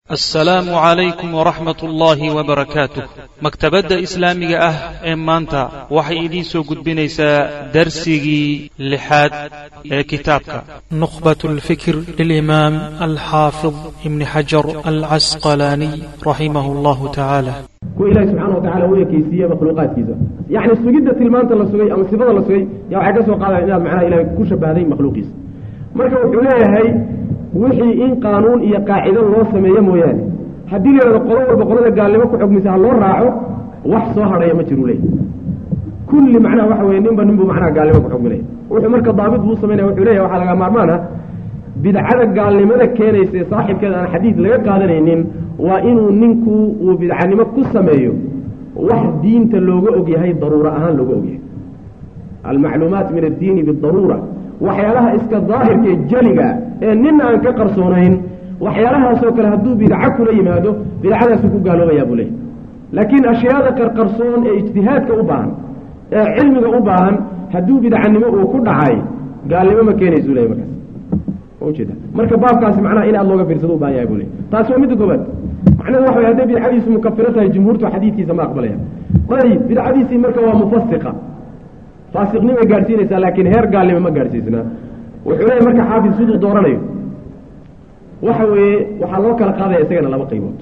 السلام عليكم ورحمة الله وبركاته. مكتبة إسلامية maanta waxay idin soo gudbinaysaa darsigii lixaad ee kitaabka نخبة الفكر للإمام الحافظ ابن حجر العسقلاني رحمه الله تعالى. إلهي سبحانه وتعالى هو كيسية مخلوقات كيسة يعني السجدة المانطة اللي أو الصفات اللي يعني عكسه قال إلى معناه إلهي كل شبه هذين مخلوقيس مركب وحولها هاي وحي إن قانون إيا قاعدة الله سميه موياني haddii la yiraahdo qolo walba qolada gaalnimo ku xugmisaa loo raaco wax soo haraya ma jiro leey kulli macnaha waxa weeye ninba macnaha gaalnimo ku xugminay wuxuu marka daabid uu sameeyay wuxuu leeyahay waxa laga maarmaana bidcada gaalnimada keenaysa saaxiibkeeda aan xadiid laga qaadanaynin waa inuu ninku uu bidcanimo ku sameeyo wax diinta looga og yahay daruura ahaan looga og yahay al-macluumaat min ad-diin bid-daruura waxyaalaha iska daahirka jaliga ee nin aan ka qarsoonayn waxyaalahaasoo kale hadduu bidca kula yimaado bidcadaasuu ku gaaloobayaa buu leeyahy laakiin ashyaada qarqarsoon ee ijtihaadka u baahan ee cilmiga u baahan hadduu bidcanimo uu ku dhacay gaalnimo ma keenaysu leeyahy markaas ujeeda marka baabkaasi macnaha in aad looga fiirsado u baahan yahay buu leeyahy taasi waa midda koobaad macnaheedu waxa way hadday bidcadiisu mukafiro tahay jumhuurtu xadiidkiisa ma aqbalaya ayib bidcadiisii marka waa mufasiqa faasiqnimay gaadhsiinaysaa laakiin heer gaalnimo ma gaadhsiisnaa wuxuu leeyahy marka xaafid siduu dooranayo waxa weeye waxaa loo kala qaadaya isagana laba qaybood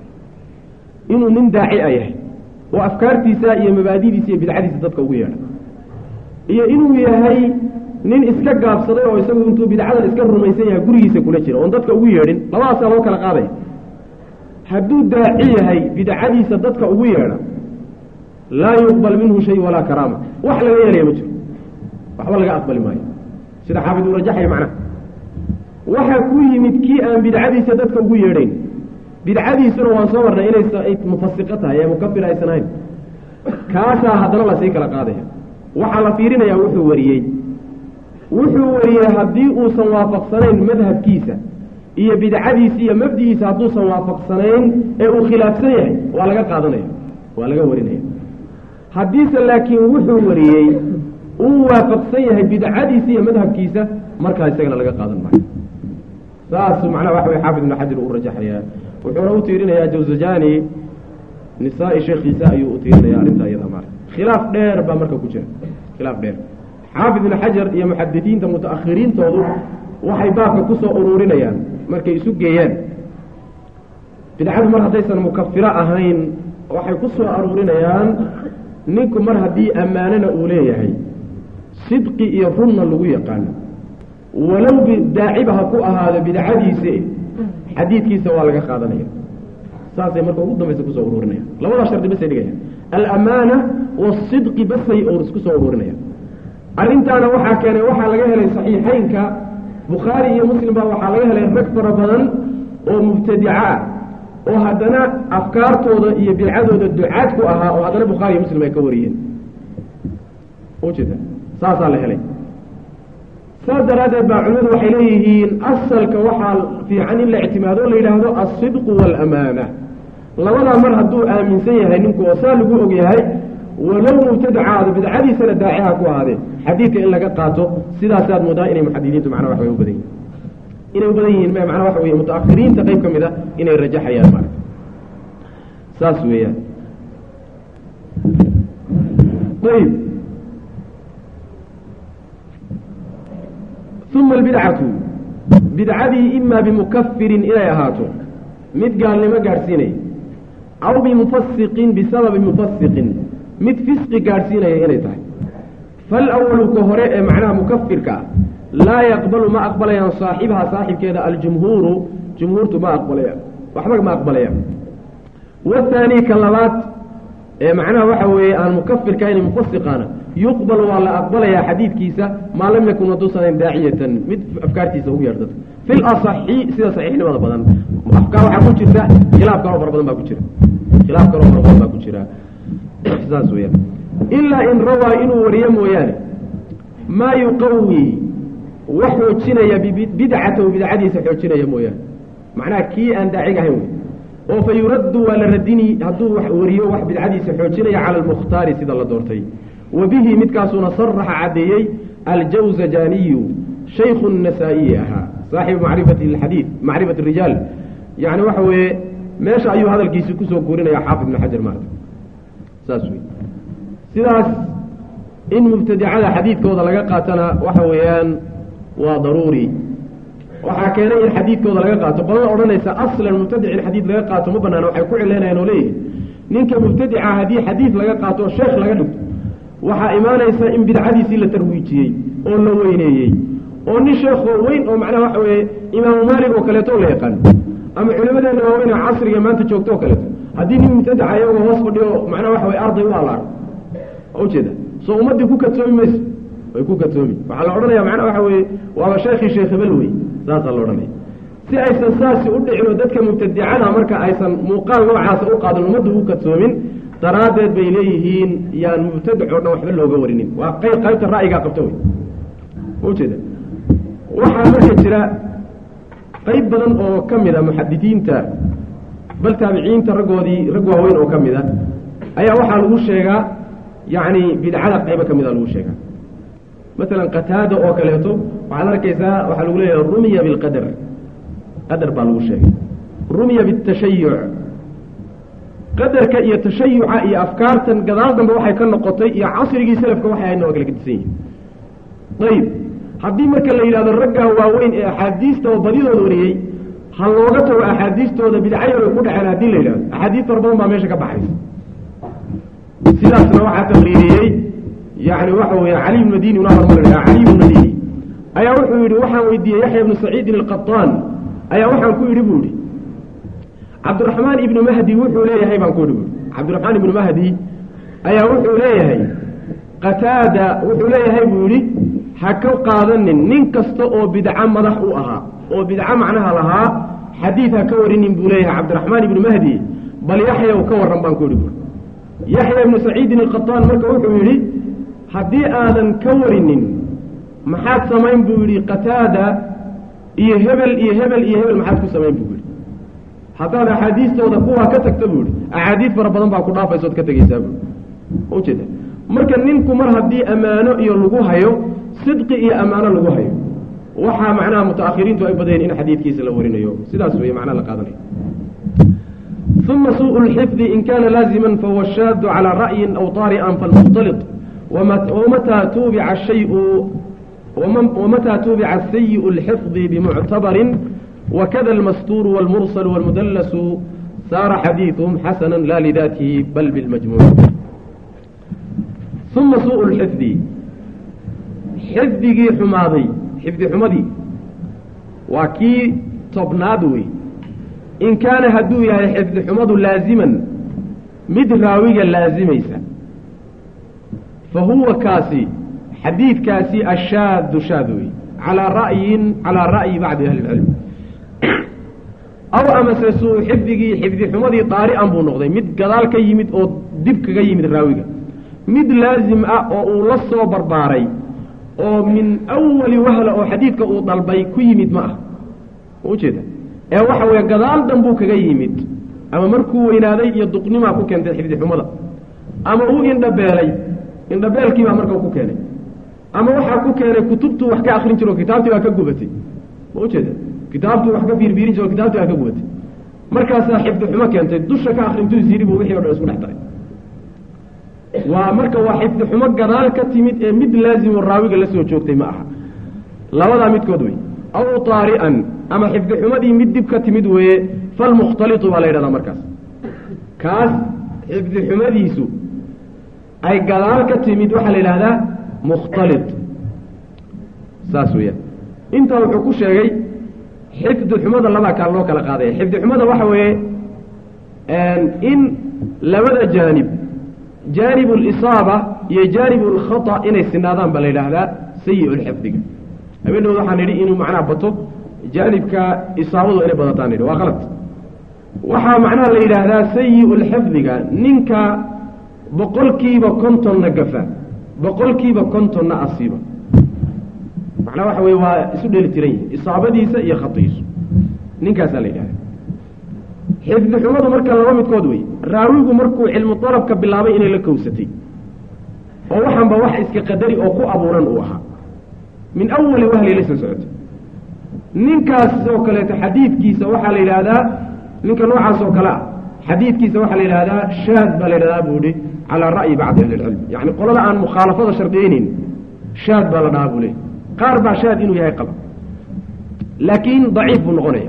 inuu nin daaci a yahay oo afkaartiisa iyo mabaadidiisa iyo bidcadiisa dadka ugu yeedha iyo inuu yahay nin iska gaabsaday oo isagu intuu bidcadan iska rumaysan yahay gurigiisa kula jira oon dadka ugu yeedhin labadaasaa loo kala qaadaya hadduu daaci yahay bidcadiisa dadka ugu yeedha laa yuqbal minhu shay walaa karaama wax laga yeelaya ma jiro waxba laga aqbali maayo sida xaafid uu rajaxaya macnaha waxaa ku yimid kii aan bidcadiisa dadka ugu yeedhayn bidcadiisuna waan soo marnay inay mufasiqo tahay ee mukafir aysan ahayn kaasaa haddana lasii kala qaadaya waxaa la fiirinayaa wuxuu wariyey haddii uusan waafaqsanayn madhabkiisa iyo bidcadiisa iyo mabdigiisa hadduusan waafaqsanayn ee uu khilaafsan yahay waa laga qaadanaya waa laga warinaya haddiise laakiin wuxuu wariyey uu waafaqsan yahay bidcadiisa iyo madhabkiisa markaa isagana laga qaadan maayo saasuu macnaha waxa way xaafid ibnu xajar uu rajaxayaa wuxuuna u tiirinayaa jawzajani nisaa-i sheekhiisa ayuu u tiirinayaa arrintaa iyada maarka khilaaf dheer baa marka ku jira khilaaf dheer xaafid ibnu xajar iyo muxadisiinta mutaakhiriintoodu waxay baabka ku soo ururinayaan markay isu geeyaan bidcadu mar haddaysan mukafiro ahayn waxay ku soo aruurinayaan ninku mar haddii ammaanana uu leeyahay sidqi iyo runna lagu yaqaano walow daaciba ha ku ahaado bidcadiise xadiidkiisa waa laga qaadanaya saasay marka ugu dambaysa kusoo ururinaya labadaa shardi basay dhigaya alamaana waasidqi basay isku soo ururinaya arrintaana waxaa keenay waxaa laga helay saxiixeynka bukhaari iyo muslim baa waxaa laga helay rag fara badan oo mubtadica ah oo haddana afkaartooda iyo bidcadooda ducaad ku ahaa oo haddana bukhaari iyo muslim ay ka wariyeen ujeeda saasaa la helay saas daraaddeed baa culimadu waxay leeyihiin asalka waxaa fiican in la ictimaado o la yidhaahdo alsidqu waalamaana labadaa mar hadduu aaminsan yahay ninku oo saa lagu og yahay walow mubtadacaado bidcadiisana daaciha ku ahaadee xadiidka in laga qaato sidaasaad moodaa inay muxadisiintu macnaa wax way u badan yihin inay u badan yihiin macnaa waxa weeye mutaakhiriinta qayb ka mid a inay rajaxayaan maarata saas weeyaan ayb uma albidcatu bidcadii imaa bimukafirin inay ahaato mid gaalnimo gaadhsiinaya aw bimufasiqin bisababi mufasiqin mid fisqi gaadhsiinaya inay tahay faalawalu ka hore ee macnaha mukafirka ah laa yaqbalu ma aqbalayaan saaxibaha saaxibkeeda aljumhuuru jumhuurtu ma aqbalayaan waxba ma aqbalayaan wathaani ka labaad ee macnaha waxa weeye aan mukafirka in mufasiqaana yuqbal waa la aqbalayaa xadiidkiisa maa lam yakun haduusanan daaciyatan mid afkaartiisa ugu yeedh dadka fi lasaxi sida saxiixnimada badan afkaar waxaa ku jirta khilaaf kaloo fara badan baa ku jira saas weyaan ilaa in rawaa inuu wariyo mooyaane maa yuqawi wax xoojinaya bidcatahu bidcadiisa xoojinaya mooyaane macnaha kii aan daaciga ahayn wey oo fa yuraddu waa la radini hadduu wax wariyo wax bidcadiisa xoojinaya cala almukhtaari sida la doortay wabihi midkaasuna saraxa caddeeyey aljawzajaniyu shaykhu النasaa'iyi ahaa saaxibu macrifati اlxadiid macrifati الrijaal yani waxa weeye meesha ayuu hadalkiisii kusoo guurinaya xaafid ibn xajar maarata saas wey sidaas in mubtadicada xadiidkooda laga qaatana waxa weeyaan waa daruuri waxaa keenay in xadiidkooda laga qaato qolada odhanaysa aslan mubtadic in xadiid laga qaato ma banaana waxay ku cileynayaan oo leeyihin ninka mubtadica haddii xadiid laga qaato o sheekh laga dhigto waxaa imaanaysa in bidcadiisii la tarwiijiyey oo la weyneeyey oo nin sheekoo weyn oo macnaha waxa weeye imaamu maalig oo kaleeto la yaqaano ama culimadeena waaweyn oo casriga maanta joogto oo kaleeto haddii nin mubtadica iyagoo hoos fadhiyo macnaha waxa weye arday u allaaro ujeeda soo ummaddii ku kadsoomi mayso way ku kadsoomi waxaa la odhanaya macnaha waxa weeye waaba sheekhii sheekh hebel wey saasaa la odhanaya si aysan saasi u dhicin oo dadka mubtadicada marka aysan muuqaal noocaasa u qaadin ummaddu u kadsoomin daraaddeed bay leeyihiin yaan mubtadic oo dhan waxba looga warinin waa qaybta ra'yigaa qabta wey ujeeda waxaa marka jira qayb badan oo ka mid a muxadidiinta bal taabiciinta raggoodii rag waaweyn oo ka mid a ayaa waxaa lagu sheegaa yacni bidcada qaybo ka mid a lagu sheegaa masalan qataada oo kaleeto waxaad arkaysaa waxaa lagu leeyahay rumiya bilqadar qadar baa lagu sheegay rumiya bitashayuc qadarka iyo tashayuca iyo afkaartan gadaal dambe waxay ka noqotay iyo casrigii salafka waxay ahaydna waa kala gedisan yihin ayib haddii marka la yidhahdo raggaa waaweyn ee axaadiista oo badidooda wariyey ha looga tago axaadiistooda bidcayaray ku dhaceen haddii la yidhahdo axaadiis fara badan baa meesha ka baxaysa sidaasna waxaa taqriiriyey yani waxa weeye cali bn madini una hormar cali bn madini ayaa wuxuu yidhi waxaan weydiiyey yaxya ibnu saciidin alqaطaan ayaa waxaan ku yidhi buu yihi cabdiraxmaan ibnu mahdi wuxuu leeyahay baan ku yidhi bui cabdiraxmaan ibnu mahdi ayaa wuxuu leeyahay qataada wuxuu leeyahay buu yidhi ha ka qaadanin nin kasta oo bidco madax u ahaa oo bidco macnaha lahaa xadiid ha ka warinin buu leeyahay cabdiraxmaan ibnu mahdi bal yaxyaw ka warran baan ku yidhi bui yaxya ibnu saciidin alqaطaan marka wuxuu yidhi haddii aadan ka warinin maxaad samayn buu yidhi qataada iyo hebel iyo hebel iyo hebel maxaad ku samayn buu yidhi haddaad axaadiistooda kuwaa ka tagta buu yidhi axaadiis fara badan baa ku dhaafaysood ka tegaysaa bui ujeeda marka ninku mar haddii ammaano iyo lagu hayo sidqi iyo ammaano lagu hayo waxaa macnaha mutaakhiriintu ay badayeen in xadiidkiisa la warinayo sidaas weeye macnaha la qaadanayo uma suuءu اlxifdi in kana laaziman fahuwa shaadu calى ra'yin aw طaari'an falmukhtalit wamataa tuubica shayu wamataa tuubica sayiء اlxifdi bimuctabarin wakada almastuuru wاlmursal wاlmudallasu saara xadiiثuhum xasana la lidatihi bal bilmajmuuc uma suuءu اlxifdi xifdigii xumaaday xifdi xumadii waa kii tobnaad wey in kaana hadduu yahay xifdi xumadu laaziman mid raawiga laazimaysa fa huwa kaasi xadiidkaasi ashaadu shaad wey calaa ra'yi bacdi ahli اlcilm aw amase suu xifdigii xifdi xumadii daari'an buu noqday mid gadaal ka yimid oo dib kaga yimid raawiga mid laazim ah oo uu la soo barbaaray oo min awali wahla oo xadiidka uu dalbay ku yimid ma ah ujeeda ee waxa weeye gadaal danbuu kaga yimid ama markuu weynaaday iyo duqnimaa ku keentay xifdi xumada ama uu indhabeelay indhabeelkii baa marka ku keenay ama waxaa ku keenay kutubtuu wax ka akrin jiro kitaabtii baa ka gubatay ma ujeeda kitaabtuu wax ka fiirfiirin jiro kitaabtii baa ka gubatay markaasaa xifdi xumo keentay dusha ka akrintuu siri buu wixii o dhan isku dhex daray waa marka waa xifdi xumo gadaal ka timid ee mid laazimo raawiga la soo joogtay ma aha labadaa midkood wey aw taari'an ama xifdi xumadii mid dib ka timid weeye falmukhtalitu baa la yidhahdaa markaas kaas xifdi xumadiisu ay gadaal ka timid waxaa la yidhahdaa mukhtalit saas weeyaan intaa wuxuu ku sheegay xifdi xumada labaa kaa loo kala qaadaya xifdi xumada waxa weeye in labada jaanib jaanib اlisaaba iyo jaanib اlkhaطأ inay sinaadaan baa la yidhaahdaa sayi lxifdiga habeenooda waxaan idhi inuu macnaha bato jaanibka isaabadu inay badataan idhi waa qalad waxaa macnaha la yidhaahdaa sayi lxifdiga ninka boqolkiiba kontonna gafa boqolkiiba kontonna asiiba macnaha waxa weye waa isu dheli tiran yihi isaabadiisa iyo khatiisu ninkaasaa la yidhahda xifdi xumadu marka laba midkood wey raawigu markuu cilmu dalabka bilaabay inay la kowsatay oo waxaanba wax iska qadari oo ku abuuran uu ahaa min awali wahli la soo socotay ninkaas oo kaleeto xadiidkiisa waxaa la yidhaahdaa ninka noocaas oo kale ah xadiidkiisa waxaa la yidhaahdaa shaad baa la yidhahdaa buu ihi calaa ra'yi bacdi ahli ilcilm yacni qolada aan mukhaalafada shardiyeynin shaad baa la dhahaa buu le qaar baa shaad inuu yahay qaba laakiin daciif buu noqonaya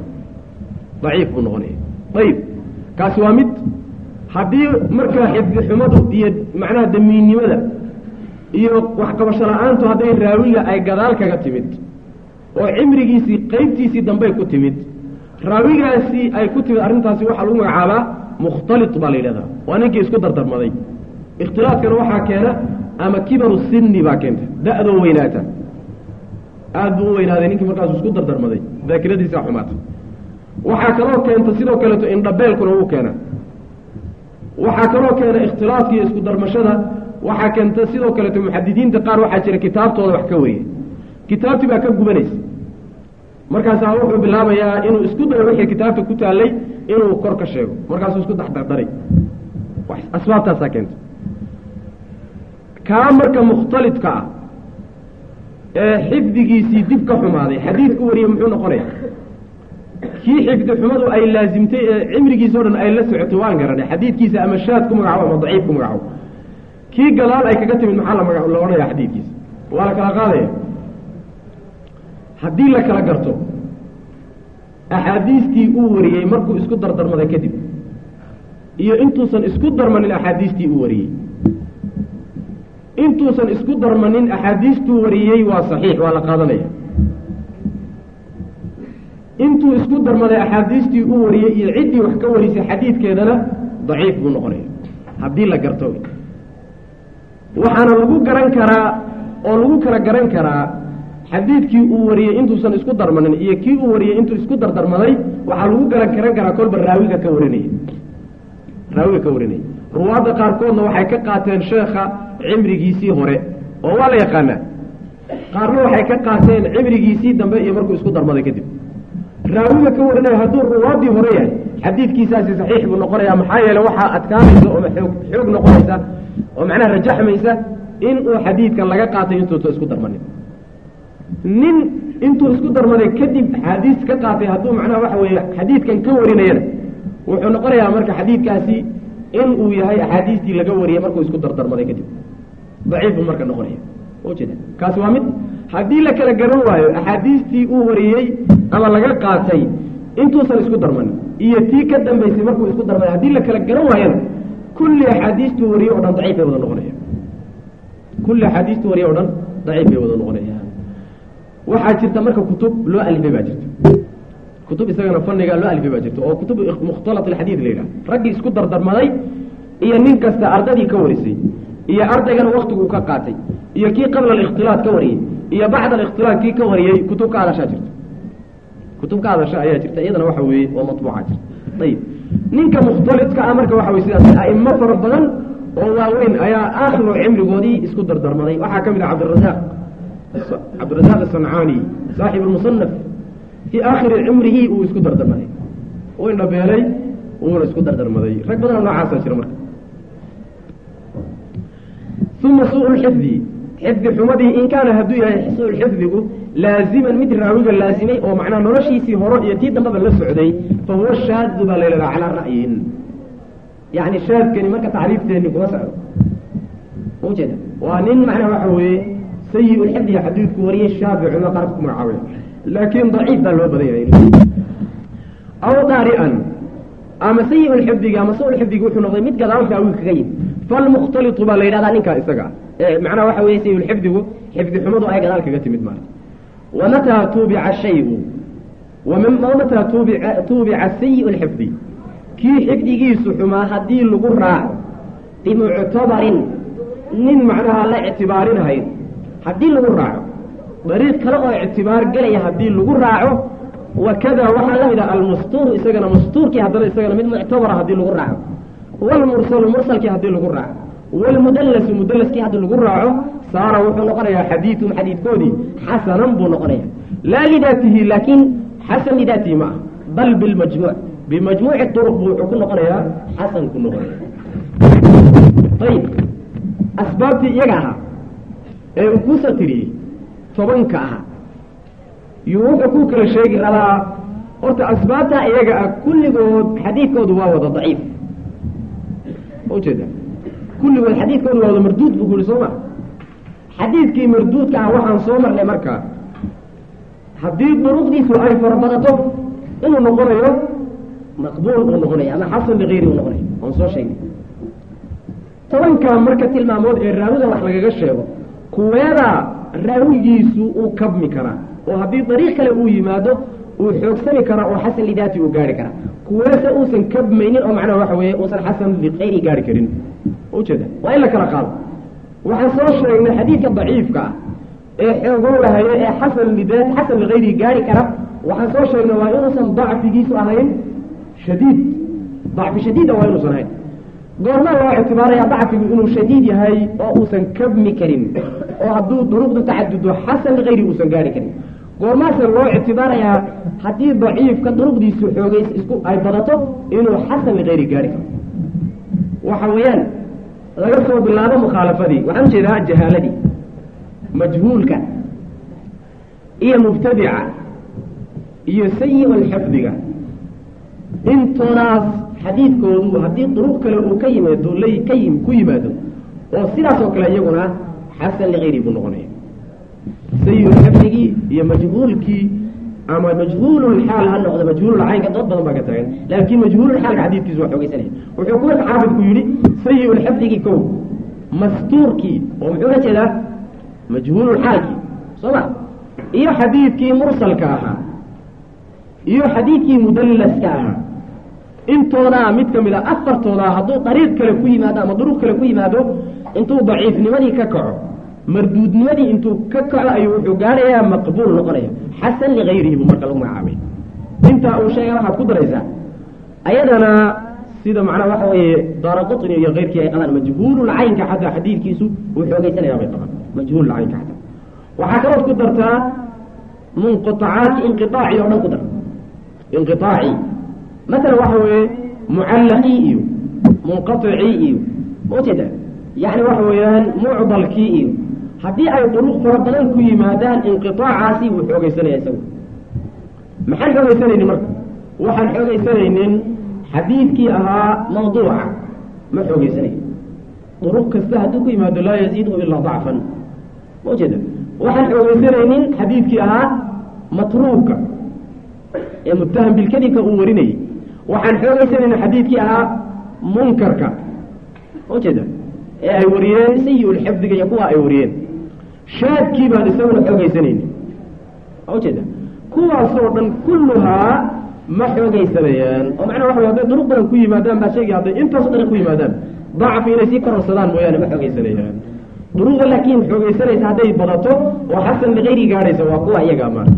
ayib kaasi waa mid haddii markaa xifdi xumadu iyo macnaha damiinnimada iyo waxqabasho la-aantu hadday raawiga ay gadaal kaga timid oo cimrigiisii qaybtiisii dambey ku timid raawigaasi ay ku timid arrintaasi waxaa lagu magacaabaa mukhtalit baa la yidhahdaa waa ninkii isku dardarmaday ikhtilaatkana waxaa keena ama kibaru sinni baa keenta da-doo weynaata aad buu u weynaaday ninkii markaasu isku dardarmaday daakiradiisa xumaata waxaa kaloo keenta sidoo kaleeto indhabeelkuna wuu keena waxaa kaloo keena ikhtilaafka iyo isku darmashada waxaa keenta sidoo kaleeto muxadidiinta qaar waxaa jira kitaabtooda wax ka wariye kitaabtii baa ka gubanaysa markaasaa wuxuu bilaabayaa inuu isku dayo wixii kitaabta ku taallay inuu kor ka sheego markaasuu isku dexdardaray asbaabtaasaa keenta kaa marka mukhtalidka ah ee xifdigiisii dib ka xumaaday xadiidku wariye muxuu noqonaya kii xifdi xumadu ay laasimtay ee cimrigiisa o dhan ay la socotay waan garanay xadiidkiisa ama shaad ku magacaabo ama daciif ku magacaabo kii gadaal ay kaga timid maxaa la odhanaya xadiidkiisa waa la kala qaadaya haddii la kala garto axaadiistii uu wariyey markuu isku dardarmaday kadib iyo intuusan isku darmanin axaadiistii uu wariyey intuusan isku darmanin axaadiistuu wariyey waa saxiix waa la qaadanaya intuu isku darmaday axaadiistii uu wariyey iyo ciddii wax ka warisay xadiidkeedana daciif buu noqonaya haddii la garto waxaana lagu garan karaa oo lagu kala garan karaa xadiidkii uu wariyey intuusan isku darmanin iyo kii uu wariyey intuu isku dardarmaday waxaa lagu garan karaa kolba raawiga ka warinaya ruwaadda qaarkoodna waxay ka qaateen sheekha cimrigiisii hore oo waa la yaqaanaa qaarna waxay ka qaateen cimrigiisii dambe iyo markuu isku darmaday kadib raawiga ka warinaya hadduu ruwaaddii hore yahay xadiidkiisaasi saxiix buu noqonayaa maxaa yeele waxaa adkaanaysa oo xoog noqonaysa oo macnaha rajaxmaysa in uu xadiidkan laga qaatay intuusa isku darmanin nin intuu isku darmaday kadib axaadiis ka qaatay hadduu macnaha waxa weeye xadiidkan ka warinayana wuxuu noqonayaa marka xadiidkaasi in uu yahay axaadiistii laga wariyey markuu isku dardarmaday kadib daciif buu marka noqonaya ujeeda kaasi waa mid haddii la kala garan waayo axaadiistii uu wariyey ama laga qaatay intuusan isku darmanin iyo tii ka dambaysay markuu isku darmaday haddii la kala garan waayana kulli axaadiistuu wariyey o dhan daciif bay wada noqonaya kulli axaadiistuu wariyey o dhan daciif bay wada noqonaya waxaa jirta marka kutub loo alifay baa jirta kutub isagana faniga loo alifay baa jirta oo kutub mukhtalat alxadiid la yidhaha raggii isku dardarmaday iyo nin kasta ardadii ka warisay iyo ardaygana waktiguu ka qaatay iyo kii qabla alikhtilaat ka wariyey iyo bacda alikhtilaat kii ka wariyey kutub ka hadashaa jirta kutub ka hadasha ayaa jirta iyadana waxa weeye oo matbuuca jirta ayib ninka mukhtalidka ah marka waxa weye sidaas a'imo fara badan oo waaweyn ayaa aakhiru cimrigoodii isku dardarmaday waxaa ka mid ah cabdirasaaq asancaani saaxib almusanaf fii aakhiri cimrihii uu isku dardarmaday uu indhabeelay wuuna isku dardarmaday rag badanoo noocaasaa jira marka uma suu lxifdi xifdi xumadii in kaana hadduu yahay suu xifdigu laaziman mid raawiga laasimay oo macnaha noloshiisii horo iyo tii dambaba la socday fa huwa shaadu baa layidhahdaa calaa ra'yin yacni shaadkani marka tacriifteeni kuma socdo ujeeda waa nin macnaha waxa weeye sayi lxifdiga xadiidku wariyey shaaficuna qaarka ku magacaabay laakiin daciif baa loo badan yahay aw daari'an ama sayi lxifdiga ama suu lxifdigi wuxuu noqday mid gadaal raawiga kaga yimid falmukhtalitu baa la yidhahdaa ninkaa isaga macnaha waxa weeye sayi lxifdigu xifdi xumadu ay gadaal kaga timid maarka wamataa tuubica shayu wamataa tuubica sayi lxifdi kii xifdigiisu xumaa haddii lagu raaco bimuctabarin nin macnaha la ictibaarinahayn haddii lagu raaco dariiq kale oo ictibaar gelaya haddii lagu raaco wakada waxaa la mid ah almastuuru isagana mastuurkii haddana isagana mid muctabara haddii lagu raaco waalmursalu mursalkii haddii lagu raaco waalmudallasu mudallaskii haddii lagu raaco saara wuxuu noqonayaa xadiidum xadiidkoodii xasanan buu noqonaya laa lidaatihi laakiin xasan lidaatihi ma ah bal bilmajmuuc bimajmuuci turuq buu wuxuu ku noqonayaa xasan ku noqonaya ayib asbaabtii iyaga ahaa ee uu kuusoo tiriyey tobanka ahaa يوحكو كل شيء على قلت أسبابها إيجا كل حديث كود واو ضعيف وكذا كل الحديث كود واو مردود بقول صومع حديث كي مردود كان وحن صومع لمركا حديث مروق دي سؤال فربطته إنه نقرأ مقبول ونقرأ أنا حصل لغيري ونقرأ ونصور شيء طبعا كان مركة المعمود الراوي ده وحلقة الشيء كويرا راوي جيسو وكبمي كرا وهذه طريقة لأوي ماده وحسن كرا وحسن لذاتي وقاري كرا كويسا أوسن كبمينين أو معنى وحوي أوسن حسن لغيري قاري كرين وكذا وإلا كرا قال وحصوش إن الحديث ضعيف كا يقولها هي حسن لذات حسن لغيري قاري كرا وحصوش إنه وإنسان ضعف جيسو أهين شديد ضعف شديد أو إنسان هين قرنا الله اعتباره ضعف إنه شديد هاي أوسن كبمي كريم وهدو ضروب تعدد حسن لغيري أوسن قاري كريم قرنا الله اعتباره حديث ضعيف كضروب دي سحوجيس اسكو أي بدته إنه حسن لغيري قاري كريم وحويان لا يصوب بالله مخالفة دي وأمشي ذا الجهالة دي مجهول كان هي مبتدعة هي سيء الحفظ انت ناس حديث كودو حديث طرق كلا وكيما يدول لي كيم كيمادو وصيرا كلا يقولنا حسن لغيري بنغني سيء الحفظ هي مجهول كي اما مجهول الحال هل مجهول العين ضد ما قتين لكن مجهول الحال حديث كيزو خوغي سنه وحكومه حافظ كيري سيء الحفظ كو مستور كي ومحوله كذا مجهول الحال صح ايه حديث كي مرسل كاها ايه حديث كي مدلس كاها انتونا متكمله اثرتونا هذو طريق كلا كوي ماده مضروب كلا كوي ماده انتو ضعيف نمدي ككعو مردود نمدي انتو ككعو اي وحو غاريا مقبول نقريا حسن لغيره بمرق لهم عامل انت او شيء راح تقدريسا ايضنا سيده معنا waxa way daraqatni iyo غيركي ay qadan majhuul العين ka hada xadiidkiisu wuxuu geeysanaya bay qaban majhuul العين ka hada waxa kale oo ku dartaa munqataat inqitaa'i oo dhan ku dar inqitaa'i مثلا وحوي معلقي منقطعي وكذا يعني وحويان معضل كي هذه اي طرق فربنا كي مادان انقطاع عاسي وحوغيسنه يسوي محل حوغيسنه مر وحن حوغيسنه حديث كي اها موضوع ما حوغيسنه طرق كستهدو كي ماد لا يزيد الا ضعفا وكذا وحن حوغيسنه حديث كي اها متروك متهم بالكذب كأوريني وحن حوغيسن إن حديثك أها منكرك وكذا أي وريان سيء الحفظ يقوى أي وريان شاد كيبا لسونا حوغيسنين وكذا كوى صورتا كلها ما حوغيسنين ومعنى واحد هذا ضربنا كوي مادام باشيك هذا انت صدر كوي مادام ضعف إلى سيكر الصلاة مويانا ما حوغيسنين ضروب لكن حوغيسنين هذا يبضته وحسن لغيري قاريسا وقوى يقامان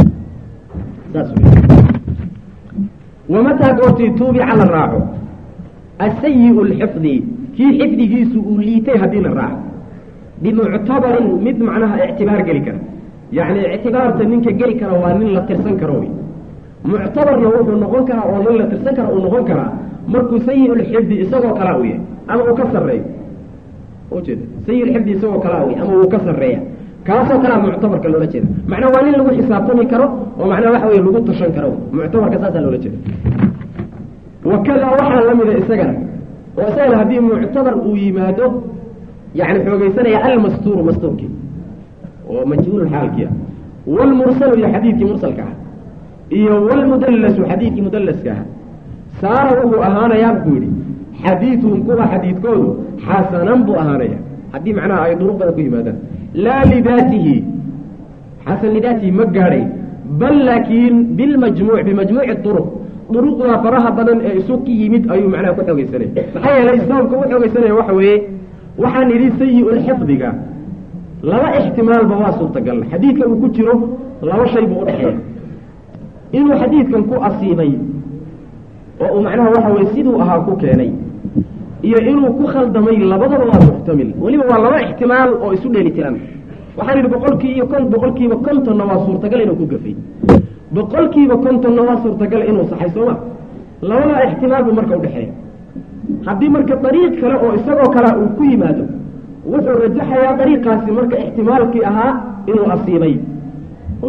ومتى قلت توبي على الراعو السيء الحفظ كي حفظ جيسو ليتي هدين الراعو بمعتبر مد معناها اعتبار قليكا يعني اعتبار تنينك قليكا وانين لا ترسن كروي معتبر لو نقول كرا وانين لا ترسن كرا ونقول كرا مركو سيء الحفظ اسوى كراوي اما وكسر ري وجد سيء الحفظ اسوى كراوي اما وكسر ري كاسو كلام معتبر كلو لجيد معنى وانين لو حسابتني كرو ومعنى waxa way lagu tashan karo معتبر kasaasa loo jeedo وكذا waxa lamida isagana وسائل هذه معتبر ويماده يعني حوغيسنيا المستور مستوركي ومجهول الحال كيا والمرسل يا حديثي مرسل كه iyo والمدلس حديثي مدلس كه صار وهو اهانا يا بوري حديثهم كوا حديثكود حسنا بو اهانا هذه معناها اي ضروب بدا كيماده لا لذاته حسن لذاته مقاري بل لكن بالمجموع بمجموع الطرق طرقها فرها بدن سوكي يمد أي معناه كحوغي سنة فحيا الإسلام كحوغي سنة وحوي وحن يريد سيء الحفظ لا احتمال بواصل تقل حديث كان كتيره لا شيء بوضحه إنه حديث كان كو أصيبي ومعناه وحوي سيدو أهاكو كاني iyo inuu ku khaldamay labadaba waa muxtamil waliba waa laba ihtimaal oo isu dheeli tiran waxaan yiri boqolkiiba konton waa suurtagal inuu ku gafay boqolkiiba konton waa suurtagal inuu saxay soo labada ihtimaal marka u dhaxeeyo hadii marka dariiq kale oo isagoo kala uu ku yimaado wuxuu rajaxayaa dariiqaasi marka ihtimaalkii ahaa inuu asiibay oo jeeda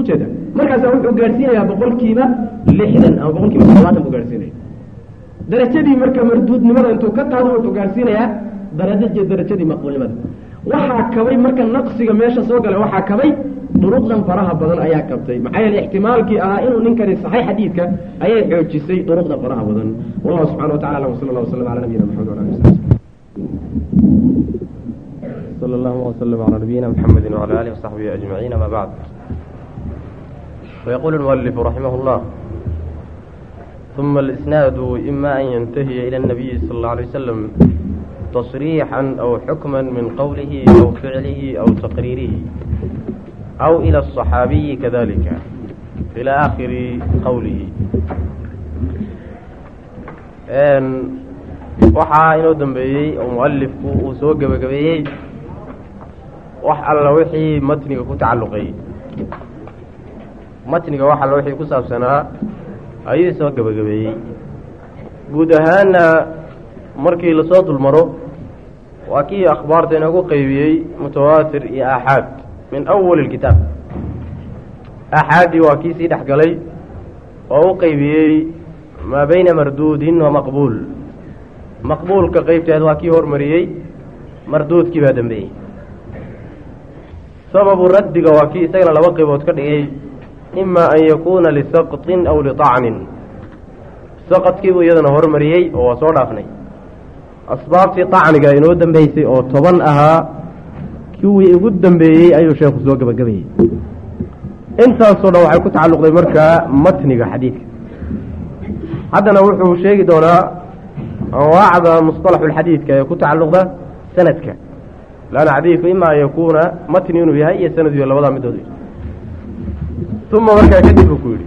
markaasaa wuxuu gaadhsiinayaa boqolkiiba 60 ama boqolkiiba 70 buu gaadhsiinaya darajadii marka marduudnimada intuu ka qaado wuxuu gaadhsiinayaa darajadii maqbuulnimada waxaa kabay marka naqsiga meesha soo galay waxaa kabay duruqdan faraha badan ayaa kabtay maxaa yeelay ixtimaalkii ahaa inuu ninkani saxiix xadiidka ayay xoojisay duruqda faraha badan wallahu subxana wa tacala wa sala allah wasalam ala nabiyina maxamed wala alihi wasalam صلى الله وسلم على نبينا محمد وعلى آله وصحبه أجمعين ما بعد ويقول المؤلف رحمه الله ثم الإسناد إما أن ينتهي إلى النبي صلى الله عليه وسلم تصريحا أو حكما من قوله أو فعله أو تقريره أو إلى الصحابي كذلك إلى آخر قوله waxaa inoo dambeeyey oo mualifku uu soo gebagabeeyey wax alla wixii matniga ku tacalluqayey matniga wax alla wixii ku saabsanaa ayuu soo gebagabeeyey guud ahaanna markii lasoo dulmaro waa kii akhbaarta inoogu qaybiyey mutawaatir iyo aaxaad min awali ilkitaab aaxaaddii waa kii sii dhex galay oo u qaybiyey maa bayna marduudin wa maqbuul maqbuulka qaybteed waa kii hormariyey marduudkii baa dambeeyey sababu raddiga waa kii isagana laba qaybood ka dhigay ima an yakuuna lisaqطin aw liطacnin saqadkiibuu iyadana hormariyey oo waa soo dhaafnay asbaabtii طacniga inoo dambeysay oo 10 ahaa kuwii ugu dambeeyey ayuu sheekhu soo gebagabayey intaasoo dhan waxay ku tacalluqday markaa matniga xadiidka haddana wuxuu sheegi doonaa anwaacda musطalaxulxadiidka ee ku tacalluqda sanadka lanna xadiidku ima an yakuuna matni inuu yahay iyo sanad iyo labadaa midood uma markaa kadib uu ku yidhi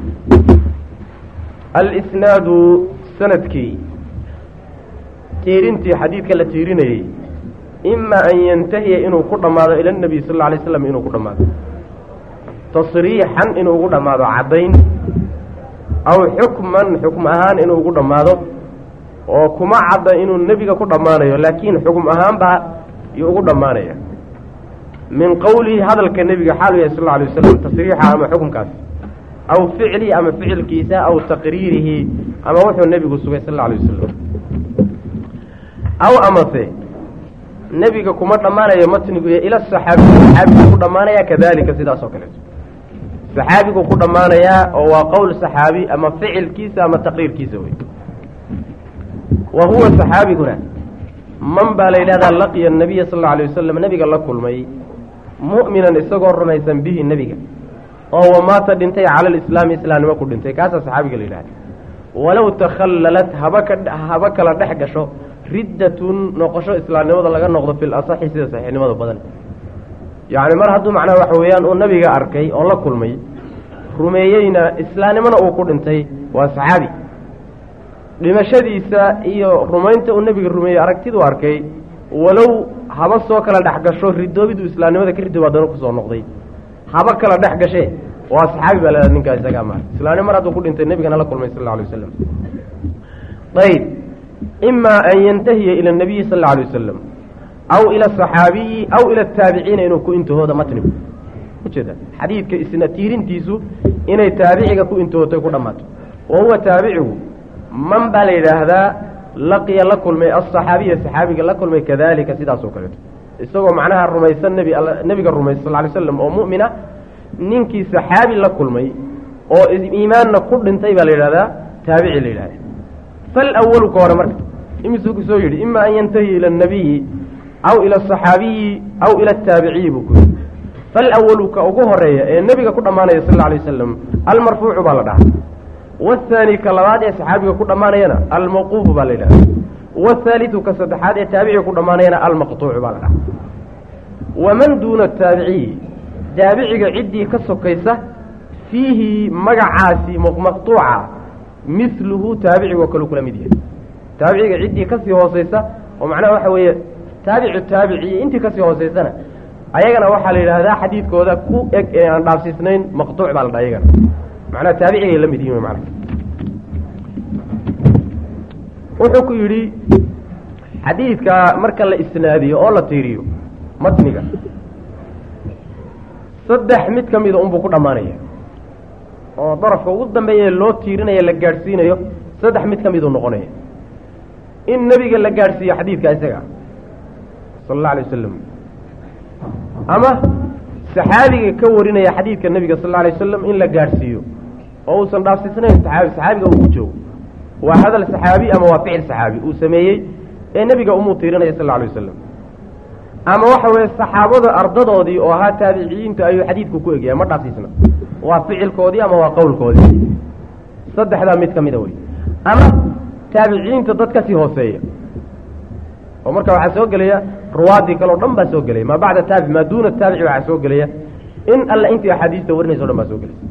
alisnaadu sanadkii tiirintii xadiidka la tiirinayey ima an yantahiya inuu ku dhammaado ila الnabiy sal اla alay slam inuu ku dhammaado tasriixan inuu ugu dhammaado caddayn aw xukman xukm ahaan inuu ugu dhammaado oo kuma cadda inuu nebiga ku dhammaanayo laakiin xukm ahaan baa yuu ugu dhammaanaya min qowlihi hadalka nebiga xaalu yahay sal lla alay wasalam tasriixa ama xukumkaas aw ficlihi ama ficilkiisa aw taqriirihi ama wuxuu nebigu sugay sal alla alay wasalam aw amase nebiga kuma dhammaanayo matnigu iyo ila saxaabi saxaabigu ku dhammaanaya kadalika sidaas oo kaleeto saxaabigu ku dhammaanayaa oo waa qowl saxaabi ama ficilkiisa ama taqriirkiisa wey wa huwa saxaabiguna man baa la yidhahdaa laqiya الnabiya sal اla alay wasalam nebiga la kulmay mu'minan isagoo rumaysan bihi nebiga oo wamaata dhintay cala alislaami islaamnimo ku dhintay kaasaa saxaabiga la yidhahda walow takhallalat haba kala dhex gasho riddatun noqosho islaamnimada laga noqdo fi lasaxi sida saxiixnimada badan yacni mar hadduu macnaha waxa weeyaan uu nebiga arkay oo la kulmay rumeeyeyna islaamnimona uu ku dhintay waa saxaabi dhimashadiisa iyo rumaynta uu nebiga rumeeyey aragtiduu arkay walow haba soo kala dhex gasho ridoobidu islaamnimada ka rido haddana kusoo noqday haba kala dhex gashe waa saxaabi baa leedaha ninkaa isagaa maa islaamnimo mar hadduu ku dhintay nebigana la kulmay sal alla alay wasalam ayb ima an yantahiya ila الnabiyi sal alla alay wasalam aw ila asaxaabiyi aw ila ataabiciina inuu ku intahooda matnigu ujeeda xadiidka isna tiirintiisu inay taabiciga ku intahootay ku dhammaato wa huwa taabicigu man baa la yidhaahdaa laqiya la kulmay aلصaxaabiya saxaabiga la kulmay kadalika sidaas oo kaleeto isagoo macnaha rumaysan nebiga rumaysa sal ly slam oo mu'mina ninkii saxaabi la kulmay oo iimaanna ku dhintay baa la yidhahdaa taabici la yidhahda falأwalu ka hore marka imisuu ku soo yidhi ima an yantahiya ila الnabiyi aw ila aلصaxaabiyi aw ila الtaabiciyi buu ku yidhi falأwalu ka ugu horeeya ee nebiga ku dhammaanaya sal lla alay wasalam almarfuucu baa la dhahaa والثاني كلمات صحابي ku dhamaanayna الموقوف baa la yiraahdaa والثالث ka saddexaad ee taabici ku dhamaanayna المقطوع baa la dhahaa ومن دون التابعي تابعiga cidii ka sokaysa fiihi magacaasi maqtuuca مثله taabici kale kula mid yahay taabiciga cidii ka sii hooseysa oo macnaha waxa weeye taabici intii ka sii hooseysana ayagana waxa la yiraahdaa xadiidkooda ku eg ee aan dhaafsiisnayn maqtuuc baa la dhahaa ayagana macnaha taabiciga la mid yihiin macnaha wuxuu ku yidhi xadiidka marka la isnaadiyo oo la tiiriyo matniga saddex mid ka mida unbuu ku dhammaanaya oo darafka ugu dambeeya loo tiirinayo la gaadhsiinayo saddex mid ka miduu noqonaya in nebiga la gaadhsiiyo xadiidka isaga sala allahu alay wasalam ama saxaabiga ka warinaya xadiidka nebiga sal alla alay wasalam in la gaadhsiiyo oo uusan dhaafsiisnayn saxaabiga uu ku joogo waa hadal saxaabi ama waa ficil saxaabi uu sameeyey ee nebiga umuu tiirinaya sal alla alay wasalam ama waxa weeye saxaabada ardadoodii oo ahaa taabiciyiinta ayuu xadiidku ku egyahay ma dhaafsiisna waa ficilkoodii ama waa qowlkoodii saddexdaa mid ka mida wey ama taabiciyiinta dad ka sii hooseeya oo marka waxaa soo gelaya ruwaadii kaleo dhan baa soo gelaya maa bacda taabic maa duuna taabici waxaa soo gelaya in alla intii axaadiista warinaysa o dhan baa soo gelaysa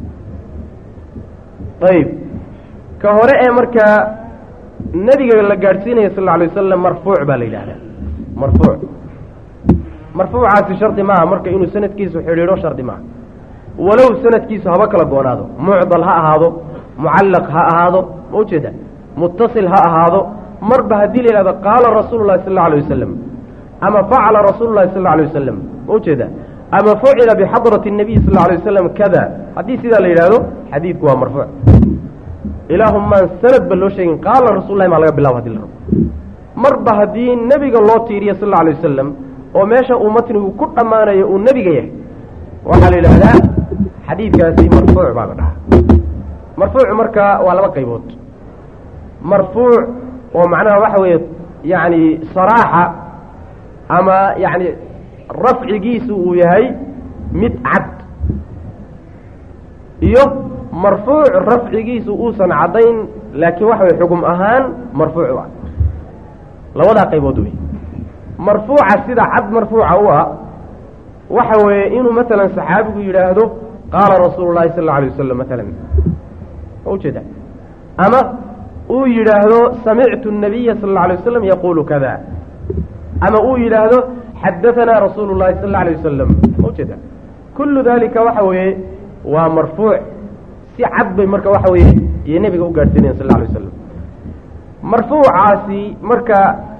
ayib ka hore ee markaa nebiga la gaadhsiinaya sal alla alay wasalam marfuuc baa la yidhahdaa marfuuc marfuucaasi shardi maaha marka inuu sanadkiisu xidhiidho shardi maaha walow sanadkiisu haba kala goonaado mucdal ha ahaado mucallaq ha ahaado ma ujeeda muttasil ha ahaado marba haddii la yidhahdo qaala rasuulu llahi sal alla alay wasalam ama facala rasuulu llahi sal alla alay wasalam ma ujeeda ama fucila bixadrati الnabiy sal alla alay wasalam kada haddii sidaa la yidhahdo xadiidku waa marfuuc ilaahumaan sanad ba loo sheegin qaala rasul lahi maa laga bilabo hadii la rabo marba haddii nebiga loo tiiriyo sal alla alay wasalam oo meesha uu matnigu ku dhammaanayo uu nebiga yahay waxaa la yidhahdaa xadiidkaasi marfuuc baa la dhahaa marfuuc marka waa laba qaybood marfuuc oo macnaha waxa weeye yacni saraaxa ama yacni rafcigiisu uu yahay mid cad iyo marfuuc rafcigiisu uusan caddayn laakiin waxa weye xugum ahaan marfuuc u ah labadaa qaybood wey marfuuca sida cad marfuuca u ah waxa weeye inuu maalan saxaabigu yidhaahdo qaala rasuulu llahi sal alla alay wasalam maalan ma ujeeda ama uu yidhaahdo samictu الnabiya sal alla alay wasalam yaquulu kada ama uu yidhaahdo xadaanaa rasuulu llahi sal alla alay wasalam ma ujeeda kullu dalika waxa weeye waa marfuuc si cad bay marka waxa weeye iyo nebiga u gaadhsiinayan sal alla alay wasalam marfuucaasi marka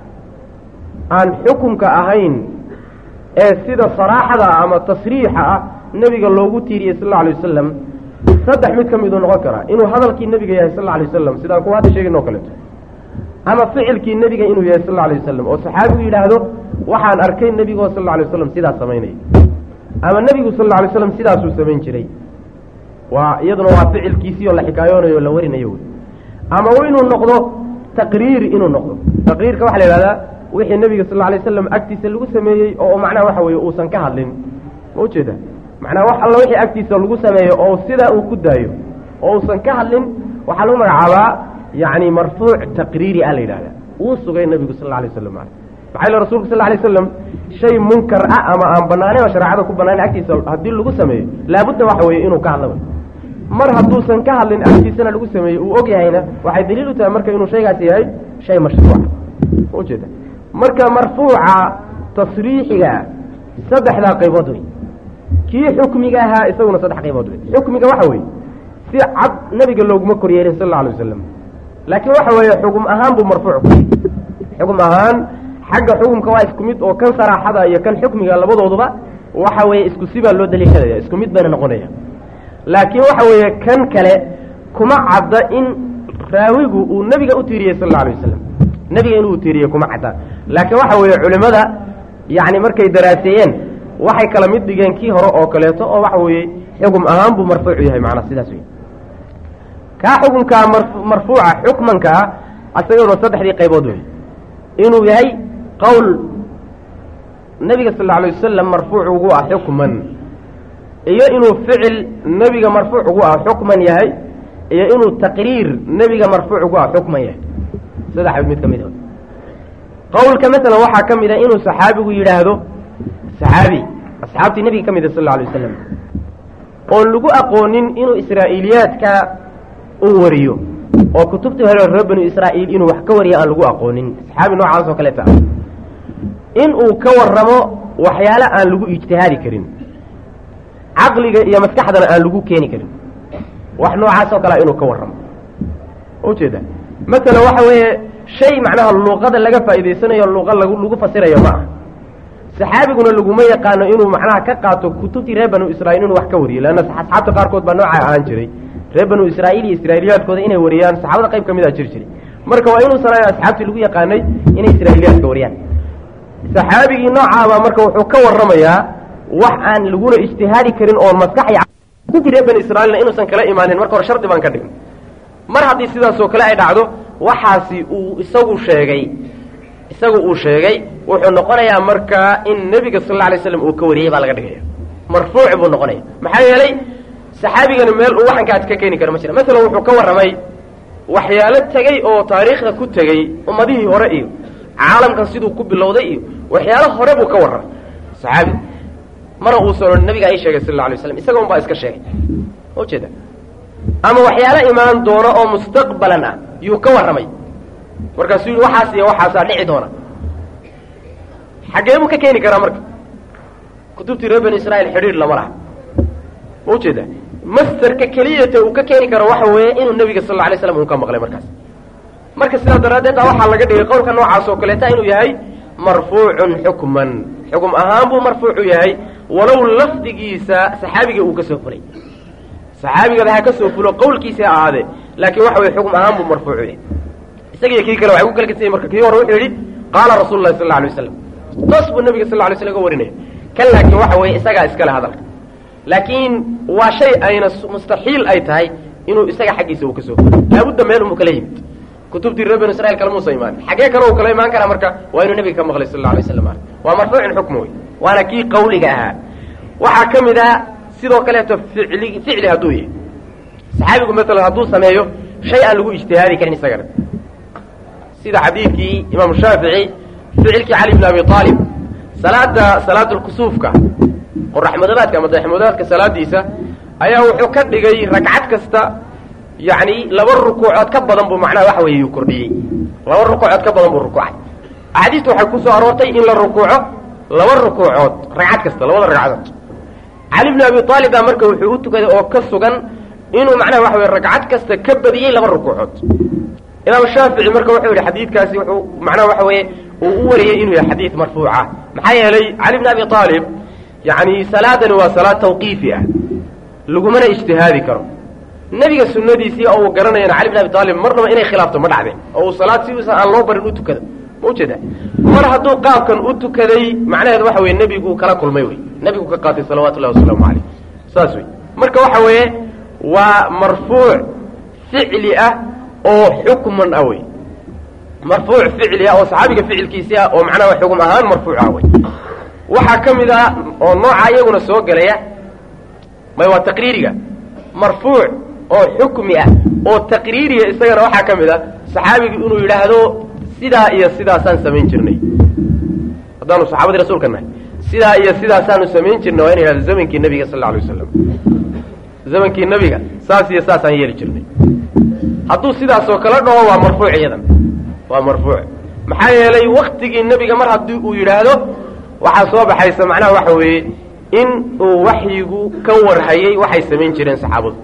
aan xukunka ahayn ee sida saraaxada ama tasriixa ah nebiga loogu tiiriyey sal alla alay wasalam saddex mid ka miduu noqon karaa inuu hadalkii nebiga yahay sal alla alay wasalam sidaan kuwa hadda sheegin oo kaleeto ama ficilkii nebiga inuu yahay sal alla alay wasalam oo saxaabigu yidhaahdo waxaan arkay nebigoo sal alla alay wasalam sidaas samaynaya ama nebigu sal alla alay wasalam sidaasuu samayn jiray waa iyaduna waa ficilkiisii oo la xikaayoonayo o la warinayo wey ama inuu noqdo taqriir inuu noqdo taqriirka waxaa la yidhahdaa wixii nebiga sal alla alay wasalam agtiisa lagu sameeyey oo macnaha waxa weeye uusan ka hadlin ma ujeeda macnaha wax alla wixii agtiisa lagu sameeyo oo sidaa uu ku daayo oo uusan ka hadlin waxaa lagu magacaabaa yacni marfuuc taqriiri a la yidhahdaa wuu sugay nebigu sal alla alay wasalam maxaa yele rasulka sal alla alay wasalam shay munkar ah ama aan banaanayn oo shareecada ku banaanayn agtiisa haddii lagu sameeyo laabudda waxa weeye inuu ka hadla mar hadduusan ka hadlin agtiisana lagu sameeyey uu og yahayna waxay daliil u tahay marka inuu shaygaasi yahay shay mashruuca ma ujeeda marka marfuuca tasriixiga saddexdaa qaybood wey kii xukmiga ahaa isaguna saddex qaybood wey xukmiga waxa weeye si cad nebiga looguma koryeerin sal alla alay wasalam laakiin waxa weeye xugum ahaan buu marfuuc ku xugum ahaan xagga xukumka waa isku mid oo kan saraaxada iyo kan xukmiga labadooduba waxa weeye isku sibaa loo daliishadaya isku mid bayna noqonaya laakiin waxa weeye kan kale kuma cadda in raawigu uu nebiga u tiiriyey sal alla alay wasalam nebiga inuu tiiriyey kuma cadda laakiin waxa weeye culimmada yacni markay daraaseeyeen waxay kala mid dhigeen kii hore oo kaleeto oo waxa weeye xugum ahaan buu marfuucu yahay macnaa sidaas wey kaa xukunkaa marfuuca xukmanka ah asaguna saddexdii qaybood wey inuu yahay qowl nebiga sal alla alay wasalam marfuuc ugu ah xukman iyo inuu ficil nebiga marfuuc ugu ah xukman yahay iyo inuu taqriir nebiga marfuuc ugu ah xukman yahay saddex mid ka mid qowlka maalan waxaa ka mid a inuu saxaabigu yidhaahdo saxaabi asxaabtii nebiga ka mid a sal alla alay wasalam oon lagu aqoonin inuu israa'iiliyaadka u wariyo oo kutubtii hore reer banu israa'iil inuu wax ka wariyo aan lagu aqoonin saxaabi noocaas oo kaleeta ah in uu ka warramo waxyaale aan lagu ijtihaadi karin caqliga iyo maskaxdana aan lagu keeni karin wax noocaas oo kalea inuu ka warramo ujeeda maalan waxa weeye shay macnaha luuqada laga faa'idaysanayo luuqa lagu fasirayo ma aha saxaabiguna laguma yaqaano inuu macnaha ka qaato kutubtii reer banu israa'iil inuu wax ka wariyo leanna asxaabta qaarkood baa noocaa ahaan jiray reer banu israa'iil iyo israa'iiliyaadkooda inay wariyaan saxaabada qayb ka mid a jiri jiray marka waa inuusan ahayn asxaabtii lagu yaqaanay inay israa'iiliyaadka wariyaan saxaabigii noocaabaa marka wuxuu ka warramayaa wax aan laguna ijtihaadi karin oo maskaxi kuwii reer bani israa'iilna inuusan kala imaanin marka hore shardi baan ka dhigin mar haddii sidaasoo kale ay dhacdo waxaasi uu isagu uu sheegay wuxuu noqonayaa markaa in nebiga sal alla alay slam uu ka wariyey baa laga dhigaya marfuuc buu noqonaya maxaa yeelay saxaabigani meel uu waxankaas ka keeni karo ma jira masalan wuxuu ka warramay waxyaalo tegey oo taariikhda ku tegey ummadihii hore iyo caalamkan siduu ku bilowday iyo waxyaalo hore buu ka warramay saxaabi mana uusan odhan nabigaa ii sheegay sal alla alay waslam isaga un baa iska sheegay ujeeda ama waxyaalo imaan doona oo mustaqbalan ah yuu ka warramay markaasuu yidhi waxaas iyo waxaasaa dhici doona xaggee buu ka keeni karaa marka kutubtii reer bani israa'iil xidhiidh lama laha ma ujeeda masterka keliyata uu ka keeni karo waxa weeye inuu nebiga sal alla alay slam uu ka maqlay marka sidaa daraaddeed a waxaa laga dhigay qowlka noocaas oo kaleeta inuu yahay marfuucun xukman xukum ahaan buu marfuucu yahay walow lafdigiisa saxaabiga uu ka soo fulay saxaabigada ha ka soo fulo qowlkiisa ha ahaadee laakiin waxa weye xukum ahaan buu marfuucu yahay isagiiyo kii kale waxay ku kala gedsan yahin marka kii hore wuxuu yidhi qaala rasuulu llahi sal alla alay wasalam toos buu nebiga sal alla alay slam ka warinaya kan laakiin waxa weeye isagaa iskale hadalka laakiin waa shay ayna mustaxiil ay tahay inuu isaga xaggiisa uu ka soo fulo laabudda meel unbuu kala yimid kutubtii reer banu israiil kale muusa imaanin xaggee kale uu kala imaan karaa marka waa inuu nebiga ka maqlay sal alla alay slam waa marfuucin xukm wey waana kii qawliga ahaa waxaa ka mid ah sidoo kaleeto ficli hadduu yahay saxaabigu maalan hadduu sameeyo shay aan lagu ijtihaadi karin isagana sida xadiidkii imaamu shaafici ficilkii cali bn abi aalib salaadulkusuufka qoraxmadoobaadka ama dayaxmadoobaadka salaadiisa ayaa wuxuu ka dhigay ragcad kasta yacni 2 rukuucood ka badan buu macnaha waxa weeye yuu kordhiyey 2 rukuucood ka badan buu rukuucay axaadiistu waxay ku soo aroortay in la rukuuco 2 rukuucood ragcad kasta 2 ragcadood cali bn abi aalib baa marka wuxuu u tukaday oo ka sugan inuu macnaha waxa weye ragcad kasta ka badiyey 2 rukuucood imaam shaafici marka wuxuu yidhi xadiidkaasi wuxuu macnaha waxa weeye uu u wariyey inuu yahay xadiid marfuuca maxaa yeelay cali bn abi aalib yacni salaadani waa salaad tawqiifi ah lagumana ijtihaadi karo nebiga sunnadiisii oo uu garanayana cali bn abi aalib marnaba inay khilaafto ma dhacdeen oo uu salaad sidiisa aan loo barin u tukado ma ujeeda mar hadduu qaabkan u tukaday macnaheedu waxa weye nebiguu kala kulmay wey nebigu ka qaatay salawaatu ullahi wasalaamu calayh saas wey marka waxa weeye waa marfuuc ficli ah oo xukman ah wey marfuuc ficli ah oo saxaabiga ficilkiisii ah oo macnaha xukum ahaan marfuuc ah wey waxaa ka mid ah oo nooca iyaguna soo gelaya may waa taqriiriga marfuuc oo xukmi ah oo taqriiriya isagana waxaa ka mid ah saxaabigu inuu yidhaahdo sidaa iyo sidaasaan samayn jirnay haddaanu saxaabadii rasuulka nahay sidaa iyo sidaasaanu samayn jirnay waa ina yidhahdo zamankii nebiga sal alla alay wasalam zamankii nebiga saas iyo saasaan yeeli jirnay hadduu sidaasoo kala dhaho waa marfuuc iyadan waa marfuuc maxaa yeelay waktigii nebiga mar haddii uu yidhaahdo waxaa soo baxaysa macnaha waxa weeye in uu waxyigu ka warhayay waxay samayn jireen saxaabadu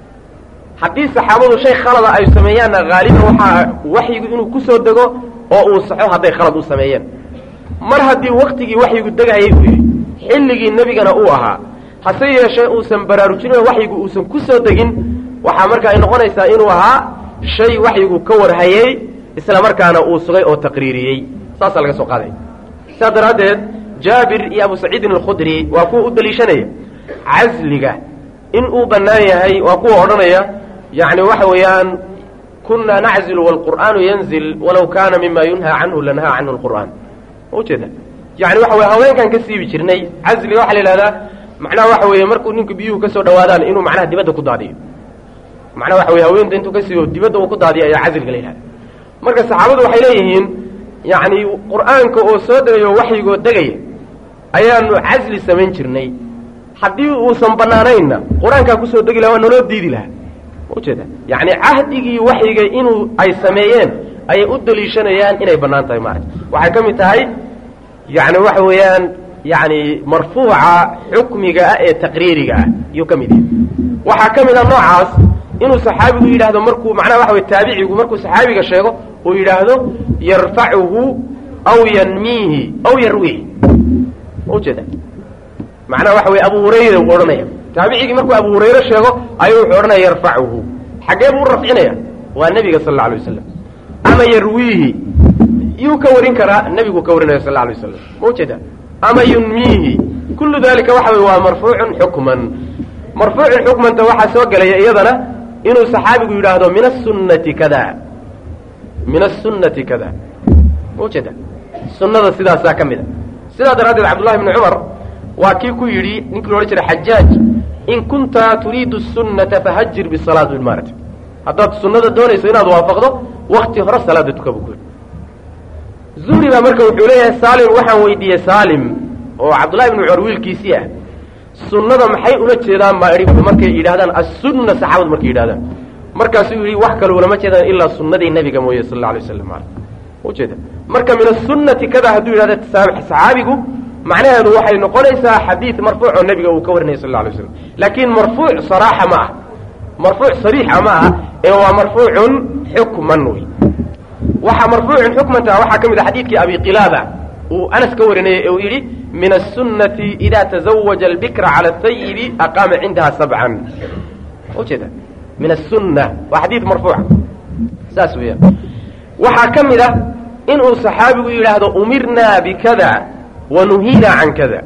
haddii saxaabadu shay khalada ay sameeyaanna haaliban waxaa waxyigu inuu ku soo dego oo uu saxo hadday khalad u sameeyeen mar haddii waktigii waxyigu degayay uu yihi xilligii nebigana uu ahaa hase yeeshee uusan baraarujinoo waxyigu uusan ku soo degin waxaa marka ay noqonaysaa inuu ahaa shay waxyigu ka warhayey isla markaana uu sugay oo taqriiriyey saasaa laga soo qaaday sidaa daraaddeed jaabir iyo abu saciidin alkhudri waa kuwa u daliishanaya casliga in uu bannaan yahay waa kuwa odhanaya yacni waxa weeyaan kunaa naczilu waalqur'aanu yanzil walow kaana mima yunhaa canhu lanahaa canhu alqur'aan ma ujeeda yacni waxa weye haweenkan ka siibi jirnay casliga waxaa la yidhahdaa macnaha waxa weeye markuu ninku biyuhu ka soo dhawaadaan inuu macnaha dibadda ku daadiyo macnaha waxa weye haweenta intuu ka siibo dibadda uu ku daadiyo ayaa casliga la yidhahda marka saxaabadu waxay leeyihiin yacni qur'aanka oo soo degayo waxyigoo degaya ayaanu casli samayn jirnay haddii uusan bannaanaynna qur-aankaa kusoo degi laha waa naloo diidi lahaa ma ujeeda yacni cahdigii waxyiga inuu ay sameeyeen ayay u daliishanayaan inay bannaan tahay maarata waxay ka mid tahay yacni waxa weeyaan yacni marfuuca xukmiga ah ee taqriiriga ah iyuu ka mid yahay waxaa ka mid a noocaas inuu saxaabigu yidhaahdo markuu macnaha waxa weye taabicigu markuu saxaabiga sheego uu yidhaahdo yarfacuhu aw yanmiihi aw yarwiihi ma ujeeda macnaha waxa weye abu hurayra uu odhanaya taabicigii markuu abu hurayre sheego ayuu wuxuu odhanaya yarfacuhu xaggee buu u rafcinaya waa nebiga sal alla alay wasalam ama yarwiihi yuu ka warin karaa nebiguu ka warinaya sal alla alay wasalam ma ujeeda ama yunmiihi kullu dalika waxa wey waa marfuucun xukman marfuucun xukmanta waxaa soo gelaya iyadana inuu saxaabigu yidhaahdo min asunnati kada min asunnati kada ma ujeeda sunnada sidaasaa ka mid a sidaa daraaddeed cabdullahi bni cumar waa kii ku yidhi ninkii lo odhan jiray xajaaj in kunta turiidu sunnata fahajir bisalaat bilmaarati haddaad sunnada doonayso inaad waafaqdo wakti hore salaada tukabu ku zuhri baa marka wuxuu leeyahay saalim waxaan weydiiyey saalim oo cabdullahi bni cumar wiilkiisii ah sunnada maxay ula jeedaan baa idhi markay yidhahdaan assunna saxaabadu markay yidhahdaan markaasuu yidhi wax kale ulama jeedaan ilaa sunnadii nebiga mooye sal alla alay wasalam ujeeda marka min asunnati kada hadduu yidhahda saxaabigu macnaheedu waxay noqonaysaa xadiid marfuuc oo nebiga uu ka warinaya sal alla alay slam laakiin marfuuc saraaxa ma ah marfuuc sariixa ma aha ee waa marfuucun xukman wey waxaa marfuucun xukmanta waxaa ka mid a xadiidkii abi qilaaba uu anas ka warinayay ee uu yidhi min الsunnati ida taزawaja اlbikra calى الhayibi aqaama cindaha sabcan ujeeda min الsunna waa xadiid marfuuca saas weeyaan waxaa ka mid a inuu saxaabigu yidhaahdo umirnaa bikada wanuhiinaa can kada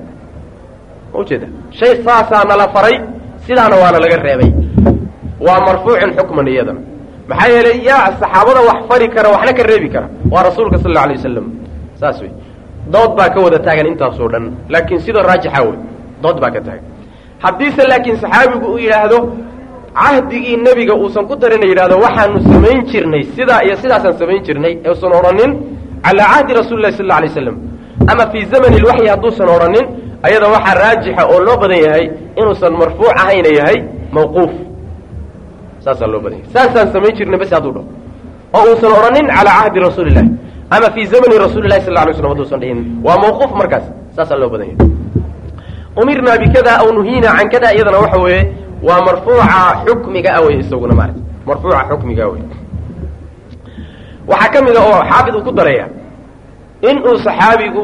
ujeeda shay saasaa nala faray sidaana waana laga reebay waa marfuucun xukman iyadana maxaa yeelay yaa saxaabada wax fari kara waxna ka reebi kara waa rasuulka sal اla alay wasalam saas wey dood baa ka wada taagan intaasoo dhan laakiin sida raajixa wey dood baa ka taagan haddiise laakiin saxaabigu uu yidhaahdo cahdigii nebiga uusan ku darina yidhahdo waxaanu samayn jirnay sidaa iyo sidaasaan samayn jirnay uusan odhanin calaa cahdi rasuli lahi sal alla alay slam ama fii zamani lwaxyi hadduusan odhanin ayada waxaa raajixa oo loo badan yahay inuusan marfuuc ahayna yahay mawquuf saasaa loo badan yahay saasaan samayn jirnay bas hadduu dhaho oo uusan odhanin calaa cahdi rasuuli llahi ama fii zamani rasuuli lahi sal la alay slam haduusan dhihin waa mawquuf markaas saasaa loo badan yahay umirnaa bikada aw nuhiina can kada iyadana waxa weeye waa marfuuca xukmiga ah wey isaguna maarata marfuuca xukmiga wey waxaa ka mid a oo xaafid uu ku daraya in uu saxaabigu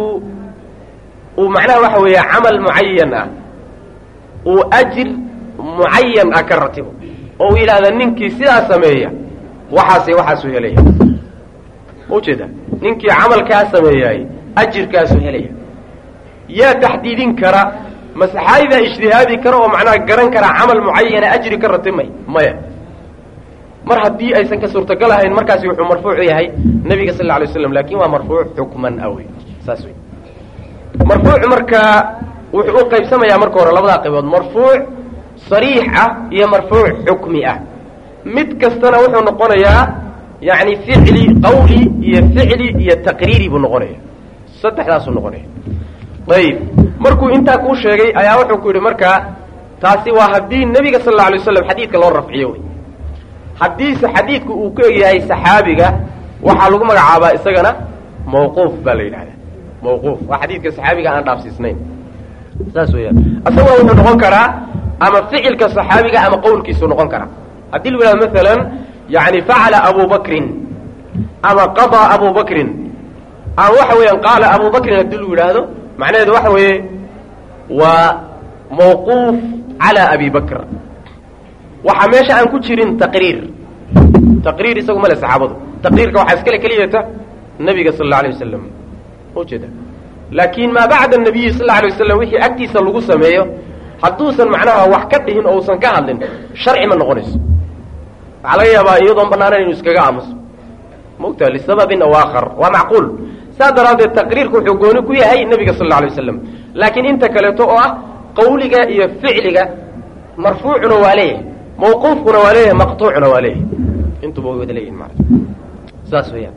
uu macnaha waxa weeye camal mucayan ah uu ajir mucayan ah ka ratibo oo uu yidhahda ninkii sidaa sameeya waxaase waxaasuu helaya ujeeda ninkii camalkaa sameeyay ajirkaasuu helaya yaa taxdiidin kara ma saxaabidaa ijtihaadi kara oo macnaha garan kara camal mucayana ajri ka ratimay maya mar haddii aysan ka suurtagal ahayn markaasi wuxuu marfuuc yahay nebiga sal alla alay waslam lakin waa marfuuc xukman ah wey saas wey marfuuc marka wuxuu u qaybsamayaa marka hore labadaa qaybood marfuuc sariix ah iyo marfuuc xukmi ah mid kastana wuxuu noqonayaa yani ficli qawli iyo ficli iyo taqriiri buu noqonaya saddexdaasuu noqonaya ayib markuu intaa kuu sheegay ayaa wuxuu ku yidhi markaa taasi waa haddii nebiga sal alla alay waslam xadiidka loo rafciyo wey haddiise xadiidku uu ku egyahay saxaabiga waxaa lagu magacaabaa isagana mawquuf baa la yidhahdaa mawquuf waa xadiidka saxaabiga aan dhaafsiisnayn saas weeyaan asaguna wuxuu noqon karaa ama ficilka saxaabiga ama qowlkiisuu noqon karaa haddii lagu yidhahdo maalan yani facala abu bakrin ama qadaa abu bakrin ama waxa weeyaan qaala abu bakrin haddii lagu yidhaahdo macnaheedu waxa weeye waa mawquuf calaa abi bakr waxaa meesha aan ku jirin taqriir isagu male saxaabadu taqriirka waxaa iskale keliyata nebiga sal alla alay wasalam ujeeda laakiin maa bacda nabiyi sal alla alay wasalam wixii agtiisa lagu sameeyo hadduusan macnaha wax ka dhihin oo usan ka hadlin sharci ma noqonayso waxaa laga yaabaa iyadoon banaanayn inuu iskaga aamuso mogta lisababin aw aakhar waa macquul saas daraaddeed taqriirku wuxuu gooni ku yahay nebiga sal alla alay wasalam laakiin inta kaleeto oo ah qawliga iyo ficliga marfuucuna waa leeyahay mawquufkuna waa leeyahay maqtuucuna waa leeyahay intuba way wada leeyihin maarata saas weeyaan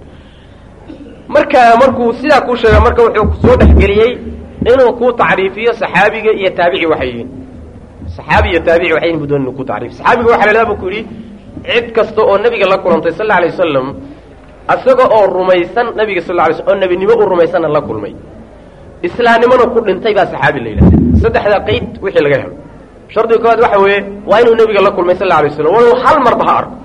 markuu sidaa kuu sheega marka wuxuu soo dhexgeliyey inuu ku tacriifiyo saxaabiga iyo taabici waxay yihiin saxaabi iyo taabici waxay yihin budoon inuu ku tacriifiyo saxaabiga waxa la yidhaha buu ku yidhi cid kasta oo nebiga la kulantay sal alla alay wasalam asaga oo rumaysan nebiga sal alla alay slam oo nebinimo u rumaysanna la kulmay islaamnimona ku dhintay baa saxaabi la yidhahda saddexdaa qeyd wixii laga helo shardiga koowaad waxa weeye waa inuu nebiga la kulmay sal alla alay waslam walow hal marba ha arko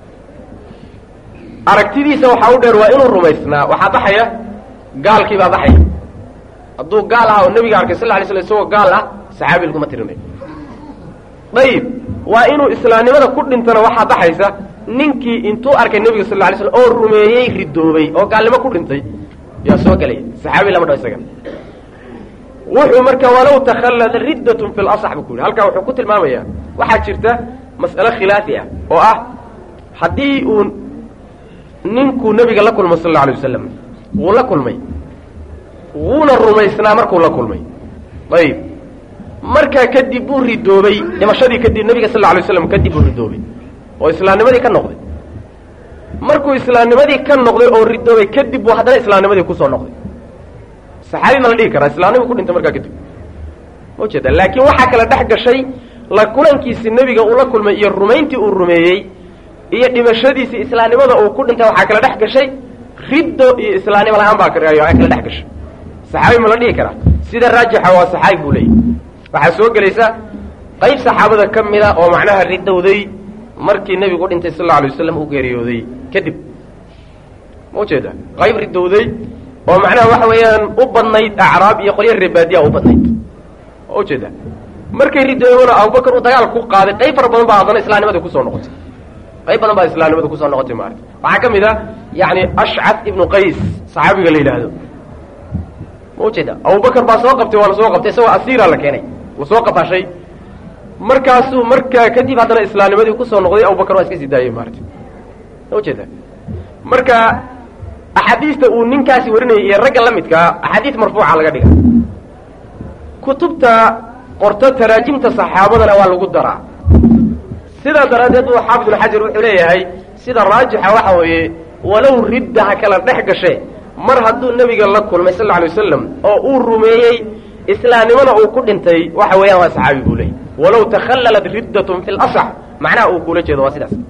aragtidiisa waxaa u dheer waa inuu rumaysnaa waxaa baxaya gaalkii baa baxaya hadduu gaal aha oo nebiga arkay sal la alay slam isagoo gaal ah saxaabi laguma tirinayo dayib waa inuu islaamnimada ku dhintana waxaa baxaysa ninkii intuu arkay nebiga sal alla alay slam oo rumeeyey ridoobay oo gaalnimo ku dhintay yaa soo gelaya saxaabi lama dhaho isaga wuxuu marka walow takhallada riddatun fi lasax buu ku yidhi halkaa wuxuu ku tilmaamayaa waxaa jirta mas'alo khilaafi ah oo ah haddii uu ninkuu nebiga la kulmo sal alla alay wasalam wuu la kulmay wuuna rumaysnaa markuu la kulmay ayib markaa kadib buu ridoobay dhimashadii kadib nebiga sal alla alay waslam kadib buu ridoobay oo islaamnimadii ka noqday markuu islaamnimadii ka noqday oo ridoobay kadib buu haddana islaamnimadii kusoo noqday saxaabi ma la dhihi karaa islaamnimuu ku dhintay markaa kadib ma ujeeda laakiin waxaa kala dhex gashay la kulankiisii nebiga uu la kulmay iyo rumayntii uu rumeeyey iyo dhimashadiisii islaamnimada uu ku dhintay waxaa kala dhex gashay riddo iyo islaamnimo la-aan baa kala dhex gashay saxaabi ma la dhihi karaa sida raajixa waa saxaabi buu leeyahy waxaa soo gelaysa qayb saxaabada ka mida oo macnaha ridowday markii nebigu dhintay sal alla alay wasalam u geeriyooday kadib ma ujeeda qayb ridowday oo macnaha waxa weeyaan u badnayd acraab iyo qolyo reebaadiya u badnayd ma ujeeda markay ridoobona abubakar uu dagaal ku qaaday qayb fara badan baa haddana islaamnimadii kusoo noqotay qayb badan baa islaamnimada kusoo noqotay maarata waxaa ka mid a yani ashcad ibnu qays saxaabiga la yidhaahdo ma ujeeda abubakar baa soo qabtay waana soo qabtay isagoo asiira la keenay wuu soo qafaashay markaasuu markaa kadib haddana islaamnimadii kusoo noqday abubakar waa iska sii daayey maarata ma ujeeda marka axaadiista uu ninkaasi warinayay iyo ragga la midkaa axaadiis marfuuca laga dhiga kutubta qorto taraajimta saxaabadana waa lagu daraa sidaa daraaddeed uu xaafid ibnu xajar wuxuu leeyahay sida raajixa waxa weeye walow ridda ha kala dhex gashe mar hadduu nebiga la kulmay sal alla alay wasalam oo uu rumeeyey islaamnimona uu ku dhintay waxa weeyaan waa saxaabi buu leeyay walow takhallalat riddatun fi lasax macnaha uu kula jeedo waa sidaas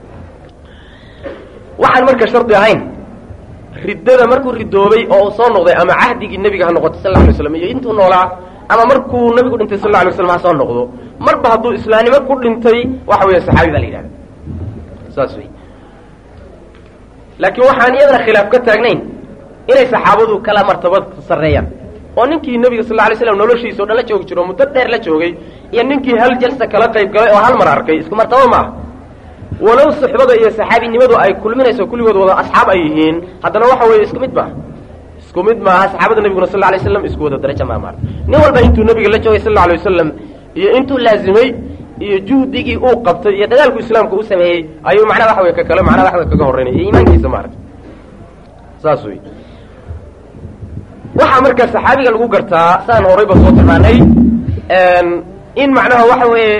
waxaan marka shardi ahayn riddada markuu ridoobay oo uu soo noqday ama cahdigii nebiga ha noqoto sal alla alay waslam iyo intuu noolaa ama markuu nebigu dhintay sal alla alay waslam ha soo noqdo marba hadduu islaamnimo ku dhintay waxa weeye saxaabi baa la yidhahda saas wey laakiin waxaan iyadana khilaaf ka taagnayn inay saxaabadu kala martabad sarreeyaan oo ninkii nebiga sal alla alay slam noloshiisa o dhan la joogi jiro muddo dheer la joogay iyo ninkii hal jalsa kala qayb galay oo hal mar arkay isku martabo maaha walow suxbada iyo saxaabinimadu ay kulminayso kulligood wada asxaab ay yihiin haddana waxa weeye isku mid maaha isku mid maaha saxaabada nebiguna sal alla alay waslam isku wada darajo maa maarta nin walba intuu nebiga la joogay sal alla alay wasalam iyo intuu laazimay iyo juhdigii uu qabtay iyo dadaalku islaamka u sameeyey ayuu macnaha waxa weye ka kale macnaha waxa wey kaga horreynay iyo iimaankiisa maarata saas wey waxaa marka saxaabiga lagu gartaa saan horayba soo tilmaanay in macnaha waxa weeye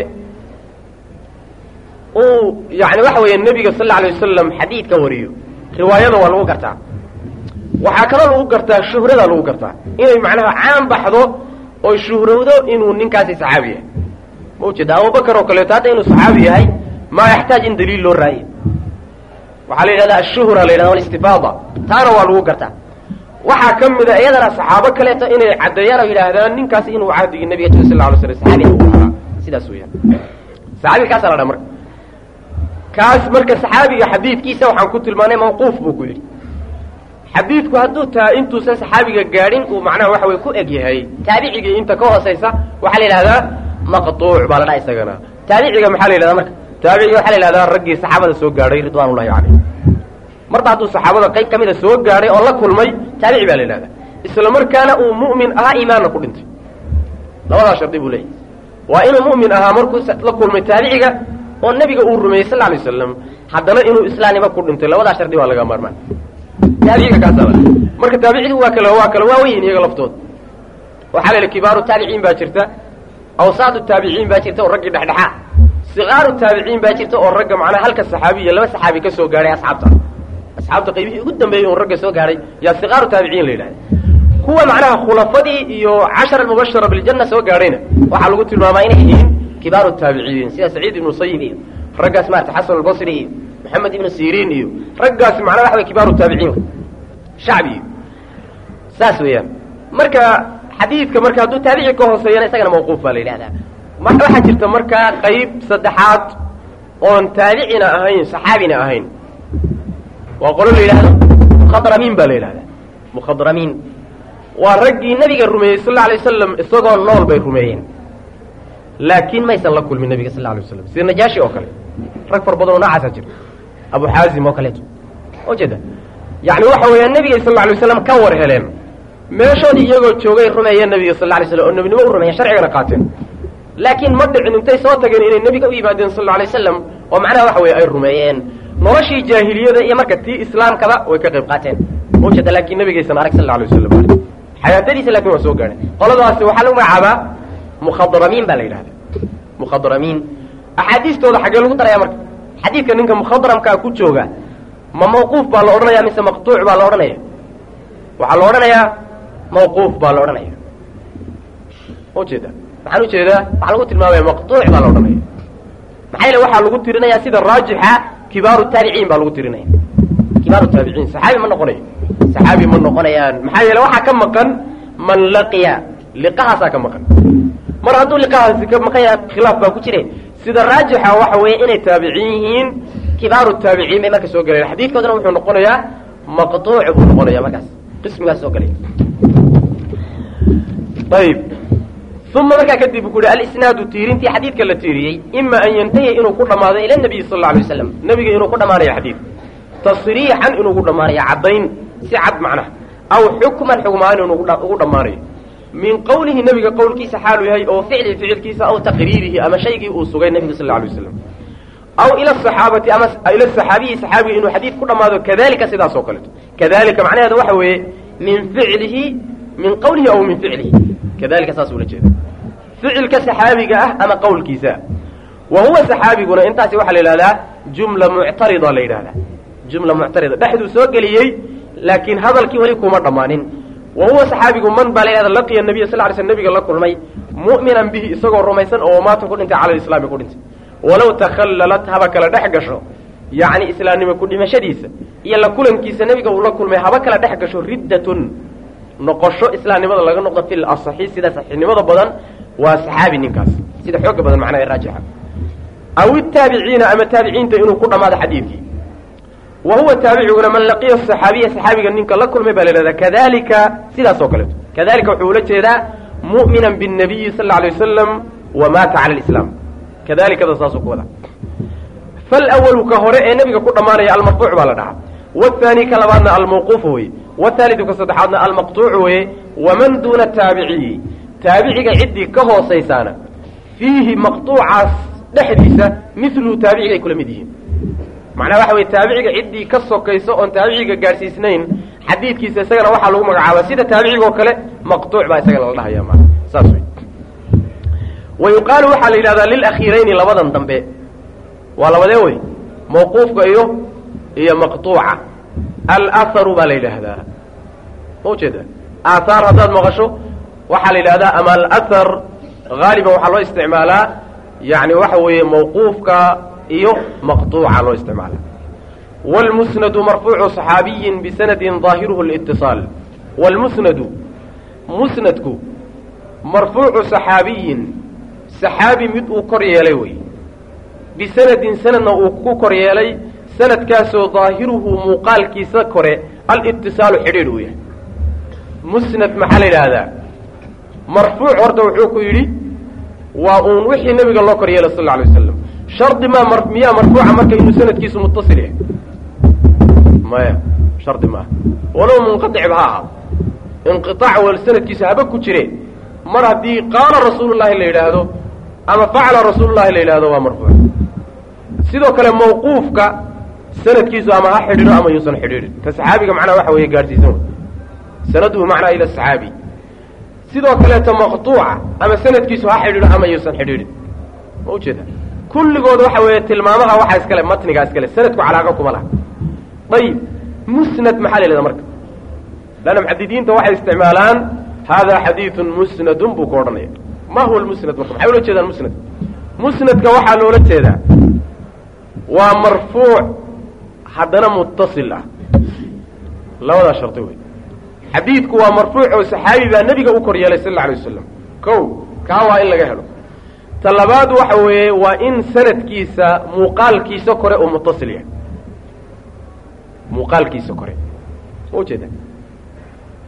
uu yani waxa weeye nebiga sal alla alay wasalam xadiid ka wariyo riwaayada waa lagu gartaa waxaa kaloo lagu gartaa shuhrada lagu gartaa inay macnaha caan baxdo oo shuhrowdo inuu ninkaasi saxaabi yahay ma ujeeda abubakar oo kaleeto hadda inuu saxaabi yahay maa yaxtaaj in daliil loo raayo waxaa la yidhahdaa ashuhra la yidhahda alistifaada taana waa lagu gartaa waxaa ka mida iyadana saxaabo kaleeto inay caddeeyaan oo yidhaahdaan ninkaasi inuu cahdigii nebiga jiro sal la alay slam saxaabiga uu ahaa sidaas weeyaan saxaabiga kaasaa la dhaa marka kaas marka saxaabiga xadiidkiisa waxaan ku tilmaanay mawquuf buu ku yidhi xadiidku hadduu taa intuusan saxaabiga gaadhin uu macnaha waxa way ku eg yahay taabicigii inta ka hoosaysa waxaa la yidhahdaa maqtuuc baa la dhaha isagana taabiciga maxaa la yidhahdaa marka taabiciga waxaa la yidhahdaa raggii saxaabada soo gaadhay ridwaanullahi calayhim marba hadduu saxaabada qayb ka mida soo gaadhay oo la kulmay taabici baa la yidhahdaa isla markaana uu mu'min ahaa iimaanna ku dhintay labadaa shardi buu leeyahy waa inuu mu'min ahaa markuu la kulmay taabiciga oo nebiga uu rumeeyey sal alay wasalam haddana inuu islaamnimo ku dhintay labadaa shardi waa laga maarmaan taabiciga kaasaba marka taabicidu waa kala waaweyn iyaga laftooda waxaa la yidhi kibaaru taabiciin baa jirta awsaadu taabiciin baa jirta oo raggii dhexdhexaa sikaaru taabiciin baa jirta oo ragga macnaha halka saxaabi iyo laba saxaabi ka soo gaadhay asxaabta qaybihii ugu dambeeyey oo ragga soo gaadhay yaa sikaaru taabiciin la yidhahda kuwa macnaha khulafadii iyo cashara almubashara biljanna soo gaadhayna waxaa lagu tilmaamaa inay yihiin kibaaru taabiciin sida saciid ibnu musayib iyo raggaas maarata xasan albasri iyo maxamed ibnu siriin iyo raggaasi macnaha waxa way kibaaru taabiciin shacbi iyo saas weeyaan marka xadiidka marka hadduu taabici ka hooseeyana isagana mawquuf baa la yidhahdaa waxaa jirta markaa qayb saddexaad oon taabicina ahayn saxaabina ahayn waa qolo la yidhahdo mukhadramiin baa la yidhahdaa mukhadramiin waa raggii nebiga rumeeyey sal alla alay wasalam isagoo nool bay rumeeyeen laakiin maysan la kulmin nabiga sal alay waslam sida najaashi oo kale rag far badan oo noocaasa jira abu xaasim oo kaleeto ujeeda yani waxa weeyaan nabiga sal alay waslam ka war heleen meeshoodii iyagoo joogay rumeeyeen nabiga sal alay slam oo nebinimo u rumeeyeen sharcigana qaateen laakiin ma dhicin intay soo tageen inay nebiga u yimaadeen sal alay wasalam oo macnaha waxa weeye ay rumeeyeen noloshii jaahiliyada iyo marka tii islaamkaba way ka qayb qaateen ujeeda laakiin nabigaysan arag sal alay wasalam xayaatadiisa laakiin waa soo gaadhay qoladaasi waxaa lagu magacaabaa mukhadramiin baa la yidhahda mukhadramiin axaadiistooda xaggee lagu daraya marka xadiidka ninka mukhadramkaa ku jooga ma mawquuf baa la odhanaya mise maqtuuc baa la odhanaya waxaa la odhanayaa mawquuf baa la odhanaya ujeeda maxaan ujeedaa waxaa lagu tilmaamaya maqtuuc baa la odhanaya maxaa yeele waxaa lagu tirinayaa sida raajixa kibaaru taabiciin baa lagu tirinaya kibaaru taabiciin saxaabi ma noqonayo saxaabi ma noqonayaan maxaa yeele waxaa ka maqan man laqiya liqahaasaa ka maqan mar hadduu liqahaasi ka maqan yahay khilaaf baa ku jire sida raajixa waxa weeye inay taabiciin yihiin kibaaru taabiciin bay marka soo galeen xadiidkoodana wuxuu noqonayaa maqtuuc buu noqonaya markaas qismigaas soo galay ayib uma markaa kadib ku uhi alisnaadu tiirintii xadiidka la tiiriyey ima an yantahiya inuu ku dhammaado ila nabiyi sal alla alay wasalam nebiga inuu ku dhammaanayo xadiid tasriixan inuu ku dhammaanayo caddayn si cad macnaha aw xukman xugmaan inuu ugu dhammaanayo min qowlihi nebiga qowlkiisa xaalu yahay oo ficlihi ficilkiisa aw taqriirihi ama shaygii uu sugay nebiga sal alla alay wasalam aw ila asaxaabati ama ila saxaabiyi saxaabiga inuu xadiid ku dhammaado kadalika sidaas oo kaleeto kadalika macnaheeda waxa weeye min ficlihi min qowlihi aw min ficlihi kadalika saas ula jeeda ficilka saxaabiga ah ama qowlkiisa wa huwa saxaabiguna intaasi waxaa la yidhahdaa jumla muctarida la yidhahdaa jumla muctarida dhexduu soo geliyey laakiin hadalkii weli kuma dhammaanin wa huwa saxaabigu man baa la yidhahda laqiya nabiya sal ly sl nabiga la kulmay mu'minan bihi isagoo rumaysan oo maata ku dhintay cala alislaami ku dhintay walow takhallalat haba kala dhex gasho yacni islaamnimo ku dhimashadiisa iyo la kulankiisa nebiga uu la kulmay haba kala dhex gasho riddatun noqosho islaamnimada laga noqdo fil asaxi sida saxiixnimada badan waa saxaabi ninkaas sida xooga badan macnaha ee raajixa aw itaabiciina ama taabiciinta inuu ku dhammaado xadiidkii wa huwa taabiciguna man laqiya saxaabiya saxaabiga ninka la kulmay baa la yidhahdaa kadalika sidaas oo kaleeto kadalika wuxuu ula jeedaa mu'minan biاnnabiyi sal alla alay wasalam wa maata cala alislaam kadalikada saasuu ku wada falwalu ka hore ee nebiga ku dhammaanaya almarfuuc baa la dhahaa waathaani ka labaadna almawquufu weye waathaalidu ka saddexaadna almaqtuucu weye waman duuna taabiciyi taabiciga ciddii ka hoosaysaana fiihi maqtuucaas dhexdiisa miluhu taabiciga ay kula mid yihiin macnaha waxa weye taabiciga ciddii ka sokayso oon taabiciga gaadhsiisnayn xadiidkiisa isagana waxaa lagu magacaabaa sida taabiciga oo kale maqtuuc baa isagana la dhahaya ma saas wey wa yuqaalu waxaa la yidhahdaa lilakhiirayni labadan dambe waa labadee wey mawquufka iyo maqtuuca alaharu baa la yidhaahdaa ma ujeeda aathaar haddaad maqasho waxaa la yidhahdaa ama alahar haaliban waxaa loo isticmaalaa yani waxa weeye mawquufka iyo maqtuuca loo isticmaala wاlmusnadu marfuucu صaxaabiyin bisanadin ظaahiruhu اlاtiصaal wاlmusnadu musnadku marfuucu صaxaabiyin saxaabi mid uu kor yeelay wey bisanadin sanadna uu ku kor yeelay sanadkaasoo ظaahiruhu muuqaalkiisa kore alitisaalu xidhiidh uu yahay musnad maxaa la yidhaahdaa marfuuc horta wuxuu ku yidhi waa uun wixii nebiga loo kor yeelay sal lla alay wasalam shardi miyaa marfuuca marka inuu sanadkiisu mutasil yahay maya shardi maaha walow munqaطicba ha ahaado inqiطaac wal sanadkiisa haba ku jire mar haddii qaala rasuulullahi la yidhaahdo ama facala rasuulullahi la yidhahdo waa marfuuc sidoo kale mawquufka sanadkiisu ama ha xidhiidho ama yuusan xidhiidhin ka saxaabiga macnaha waxa weeye gaadhsiisan sanaduhu macnaa ila saxaabi sidoo kaleeto maqtuuca ama sanadkiisu ha xidhiidho ama yuusan xidhiidhin ma ujeeda kulligood waxa weeye tilmaamaha waxaa iskale matnigaa iskale sanadku calaaqa kuma laha ayib musnad maxaa la yidhahda marka lanna muxadidiinta waxay isticmaalaan haadaa xadiidun musnadun buu ka odhanaya ma huwa lmusnad marka maxay ula jeedaan musnad musnadka waxaa loola jeedaa waa marfuuc haddana muttasil ah labadaa shardi wey xadiidku waa marfuuc oo saxaabi baa nebiga u kor yeelay sal alla alay wasalam kow kaa waa in laga helo ta labaad waxa weeye waa in sanadkiisa muuqaalkiisa kore uu muttasil yahay muuqaalkiisa kore ma ujeeda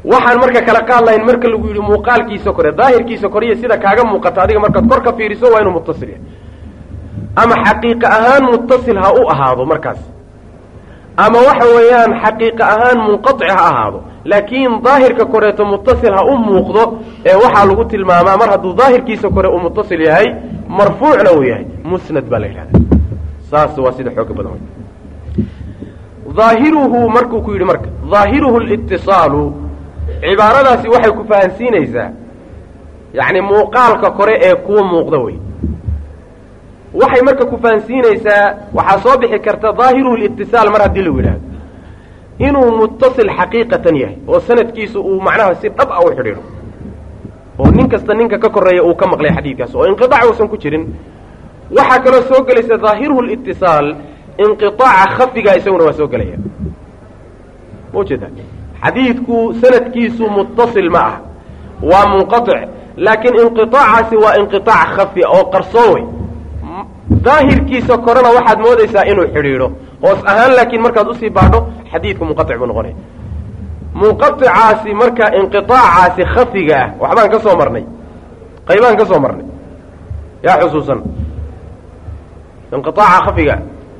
waxaan marka kala qaad lahayn marka lagu yidhi muuqaalkiisa kore daahirkiisa koriya sida kaaga muuqata adiga markaad kor ka fiiriso waa inuu muttasil yahay ama xaqiiqa ahaan muttasil ha u ahaado markaas ama waxa weeyaan xaqiiqa ahaan munqatic ha ahaado laakiin daahirka koreeto muttasil ha u muuqdo ee waxaa lagu tilmaamaa mar hadduu daahirkiisa kore uu muttasil yahay marfuucna uu yahay musnad baa la yidhahda saas waa sida xooga badan wey daahiruhu markuu ku yidhi marka daahiruhu litisaalu cibaaradaasi waxay ku fahansiinaysaa yacni muuqaalka kore ee kuu muuqda wey waxay marka ku fahansiinaysaa waxaa soo bixi karta daahiruhu litisaal mar haddii lagu yidhaahdo inuu muttasil xaqiiqatan yahay oo sanadkiisu uu macnaha si dhab a u xidhiidho oo nin kasta ninka ka koreeya uu ka maqlay xadiidkaas oo inqiaac uusan ku jirin waxaa kaloo soo gelaysa daahiruhu litisaal inqiaaca khafiga isaguna waa soo gelaya ma ujeeda xadiidku sanadkiisu muttasil ma ah waa munqatic laakiin inqiaacaasi waa inqiaac khafi oo qarsoon wey daahirkiisa korena waxaad moodaysaa inuu xidhiidho hoos ahaan laakiin markaad usii baadho xadiidku munqatic buu noqonaya munqaicaasi marka inqiaacaasi khafiga ah waxbaan ka soo marnay qaybaan ka soo marnay yaa xusuusan inqiaaca khafiga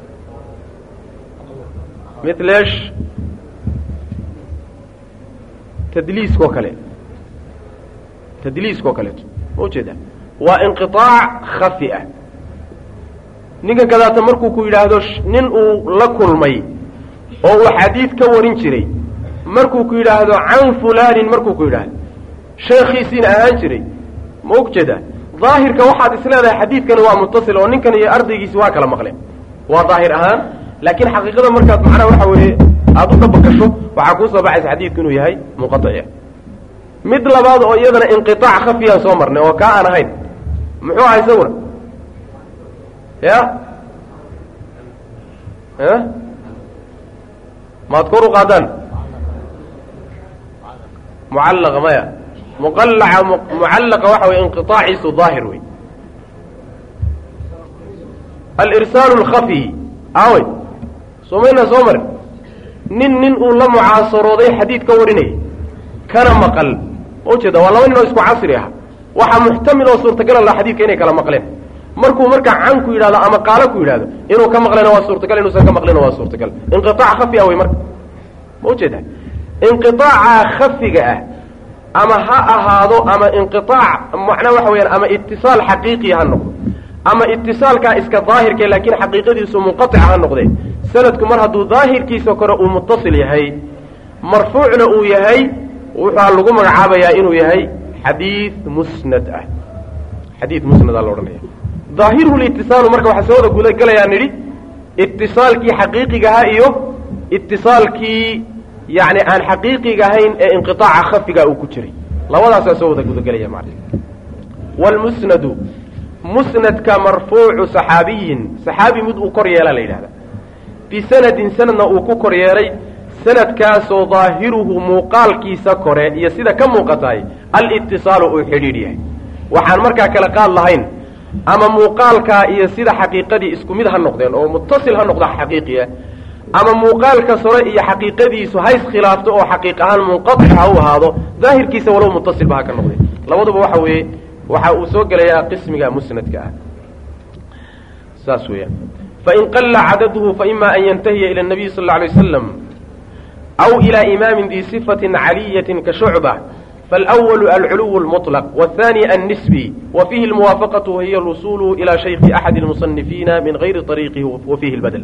mitlesh tadliiskoo kale tadliiskoo kaleeto ma ujeeda waa inqiaac khafi ah ninka kadaata markuu ku yidhaahdo nin uu la kulmay oo uu xadiid ka warin jiray markuu ku yidhaahdo can fulaanin markuu ku yidhaahdo sheekhiisiina ahaan jiray ma og jeeda daahirka waxaad isleedahay xadiidkani waa muttasil oo ninkan iyo ardaygiisi waa kala maqleen waa daahir ahaan laakiin xaqiiqada markaad macnaha waxa weeye aada u dabakasho waxaa kuu soo baxaysa xadiidku inuu yahay munqaطic mid labaad oo iyadana inqiaac khafiyaan soo marnay oo kaa aan ahayn muxuu aha isaguna ya maad kor u qaadaan mucallaqa maya mucallaqa waxa wey inqiaaciisu daahir wey alirsaalu اlkhafi awey somayna soo marin nin uu la mucaasarooday xadiid ka warinayay kana maqal ma ujeeda waa laba nin oo isku casri ah waxaa muxtamil oo suurtagal la xadiidka inay kala maqleen markuu markaa can ku yidhahdo ama qaalo ku yidhahdo inuu ka maqlena waa suurtagal inuusan ka maqlena waa suurtagal inqiaac khafi ah wey marka ma ujeeda inqiaaca khafiga ah ama ha ahaado ama inqiaac macnaa waxa weyaan ama itisaal xaqiiqi ha noqdo ama itisaalkaa iska daahirka laakiin xaqiiqadiisu munqaطica ha noqde sanadku mar hadduu daahirkiisa kore uu muttasil yahay marfuucna uu yahay wuxaa lagu magacaabayaa inuu yahay xadiid musnad ah xadiid musnada la odhanaya daahiruhu litisaalu marka waxaa soo wada gudagelayaa nidhi itisaalkii xaqiiqigahaa iyo itisaalkii yani aan xaqiiqiga ahayn ee inqiaaca khafiga uu ku jiray labadaasaa soo wada gudagelaya maarka wlmusnadu musnadka marfuucu saxaabiyin saxaabi mid uu kor yeela la yidhahda bisanadin sanadna uu ku kor yeelay sanadkaasoo daahiruhu muuqaalkiisa kore iyo sida ka muuqataay alitisaalu uu xidhiidh yahay waxaan markaa kala qaad lahayn ama muuqaalkaa iyo sida xaqiiqadii isku mid ha noqdeen oo muttasil ha noqda xaqiiqiya ama muuqaalka sore iyo xaqiiqadiisu ha iskhilaafto oo xaqiiq ahaan munqaطic ha u ahaado daahirkiisa walow muttasilba ha ka noqdeen labaduba waxa weeye waxa uu soo gelayaa qismiga musnadka ah saas weeyaan fain qalla cadaduhu faima an yantahiya ila الnabiy sal اla alay wasalam aw ilى imaamin di صifaةi caliyaةi kashucbة faاlأwl alculuw اlmuطlq wالثanي الnisbi wafihi اlmuwaafaqaة wahiy اlwusul ilى shayki axadi اlmusanifiina min gayri طariiqihi wafihi اlbadl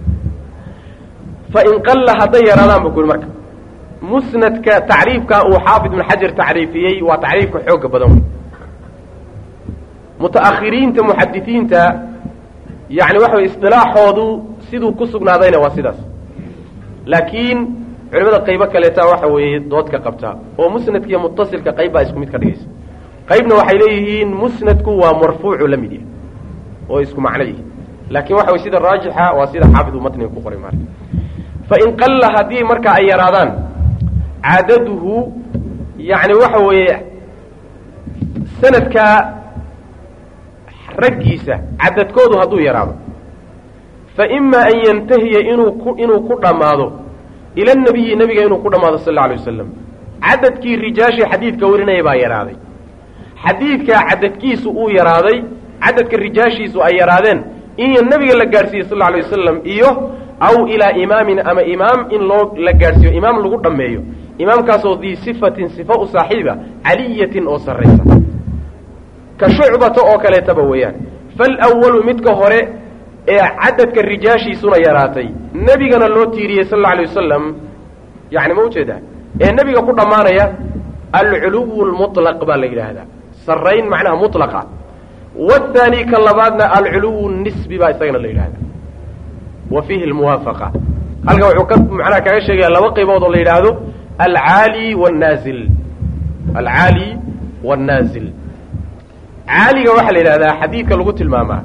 fain qalla hadday yaraadaan bu ku marka musnadka tacriifka uu xaafid ibn xajar tacriifiyey waa tacriifka xooga badan mutaakhiriinta muxadisiinta yani waxa way isdilaaxoodu siduu ku sugnaadayna waa sidaas laakiin culimada qaybo kaleeta waxa weeye doodka qabtaa oo musnadka iyo mutasilka qayb baa isku mid ka dhigaysa qaybna waxay leeyihiin musnadku waa marfuucu la mid yahay oo isku macno yihi laakiin waxa way sida raajixa waa sida xaafid uu matniga ku qoray maarka fain qalla haddii marka ay yaraadaan cadaduhu yani waxa weeye sanadka raggiisa cadadkoodu hadduu yaraado faima an yantahiya inuu ku dhammaado ila nabiyi nabiga inuu ku dhammaado sal alla alay wasalam cadadkii rijaashii xadiidka warinaya baa yaraaday xadiidkaa cadadkiisu uu yaraaday cadadka rijaashiisu ay yaraadeen in nebiga la gaadhsiiyey sal alla alay wasalam iyo aw ilaa imaamin ama imaam in loo la gaadhsiiyo imaam lagu dhammeeyo imaamkaasoo dii sifatin sifa u saaxiiba caliyatin oo sarraysa ka shucbata oo kaleetaba weeyaan falwalu midka hore ee cadadka rijaashiisuna yaraatay nebigana loo tiiriyey sal alla alay wasalam yani ma ujeedaa ee nebiga ku dhammaanaya alculuwu lmutlaq baa la yidhaahdaa sarrayn macnaha mutlaqa waathaani ka labaadna alculuwu nisbi baa isagana la yidhahdaa wa fiihi almuwaafaqa halkan wuxuu ka macnaha kaga sheegaya laba qaybood oo la yidhaahdo alcaali wاnnaazil alcaali wاnnaazil caaliga waxaa la yidhahdaa xadiidka lagu tilmaamaa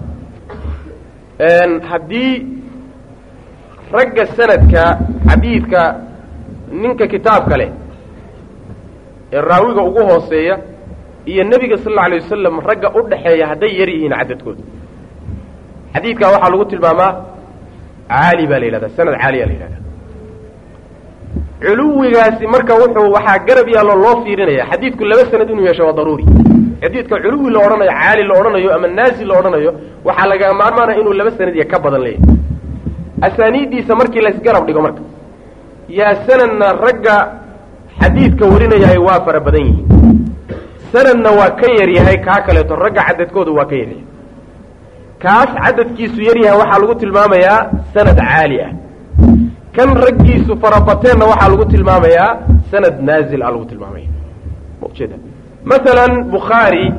haddii ragga sanadka xadiidka ninka kitaabka leh ee raawiga ugu hooseeya iyo nebiga sal alla alay wasalam ragga u dhaxeeya hadday yar yihiin cadadkooda xadiidkaa waxaa lagu tilmaamaa caali baa la yidhahdaa sanad caaliyaa la yidhahdaa culuwigaasi marka waxaa garab yaallo loo fiirinaya xadiidku laba sanad inuu yeesho waa daruuri xadiidka culuwi la odhanayo caali la odhanayo ama naazil la odhanayo waxaa laga maarmaanaya inuu laba sanad iyo ka badan leeyahay asaaniiddiisa markii laysgarab dhigo marka yaa sanadna ragga xadiidka warinayahay waa fara badan yihiin sanadna waa ka yar yahay kaa kaleeto ragga cadadkooda waa ka yaryahay kaas cadadkiisu yaryahay waxaa lagu tilmaamayaa sanad caali ah kan raggiisu farabateenna waxaa lagu tilmaamayaa sanad naazil ah lagu tilmaamaya ma ujeeda masalan bukhaari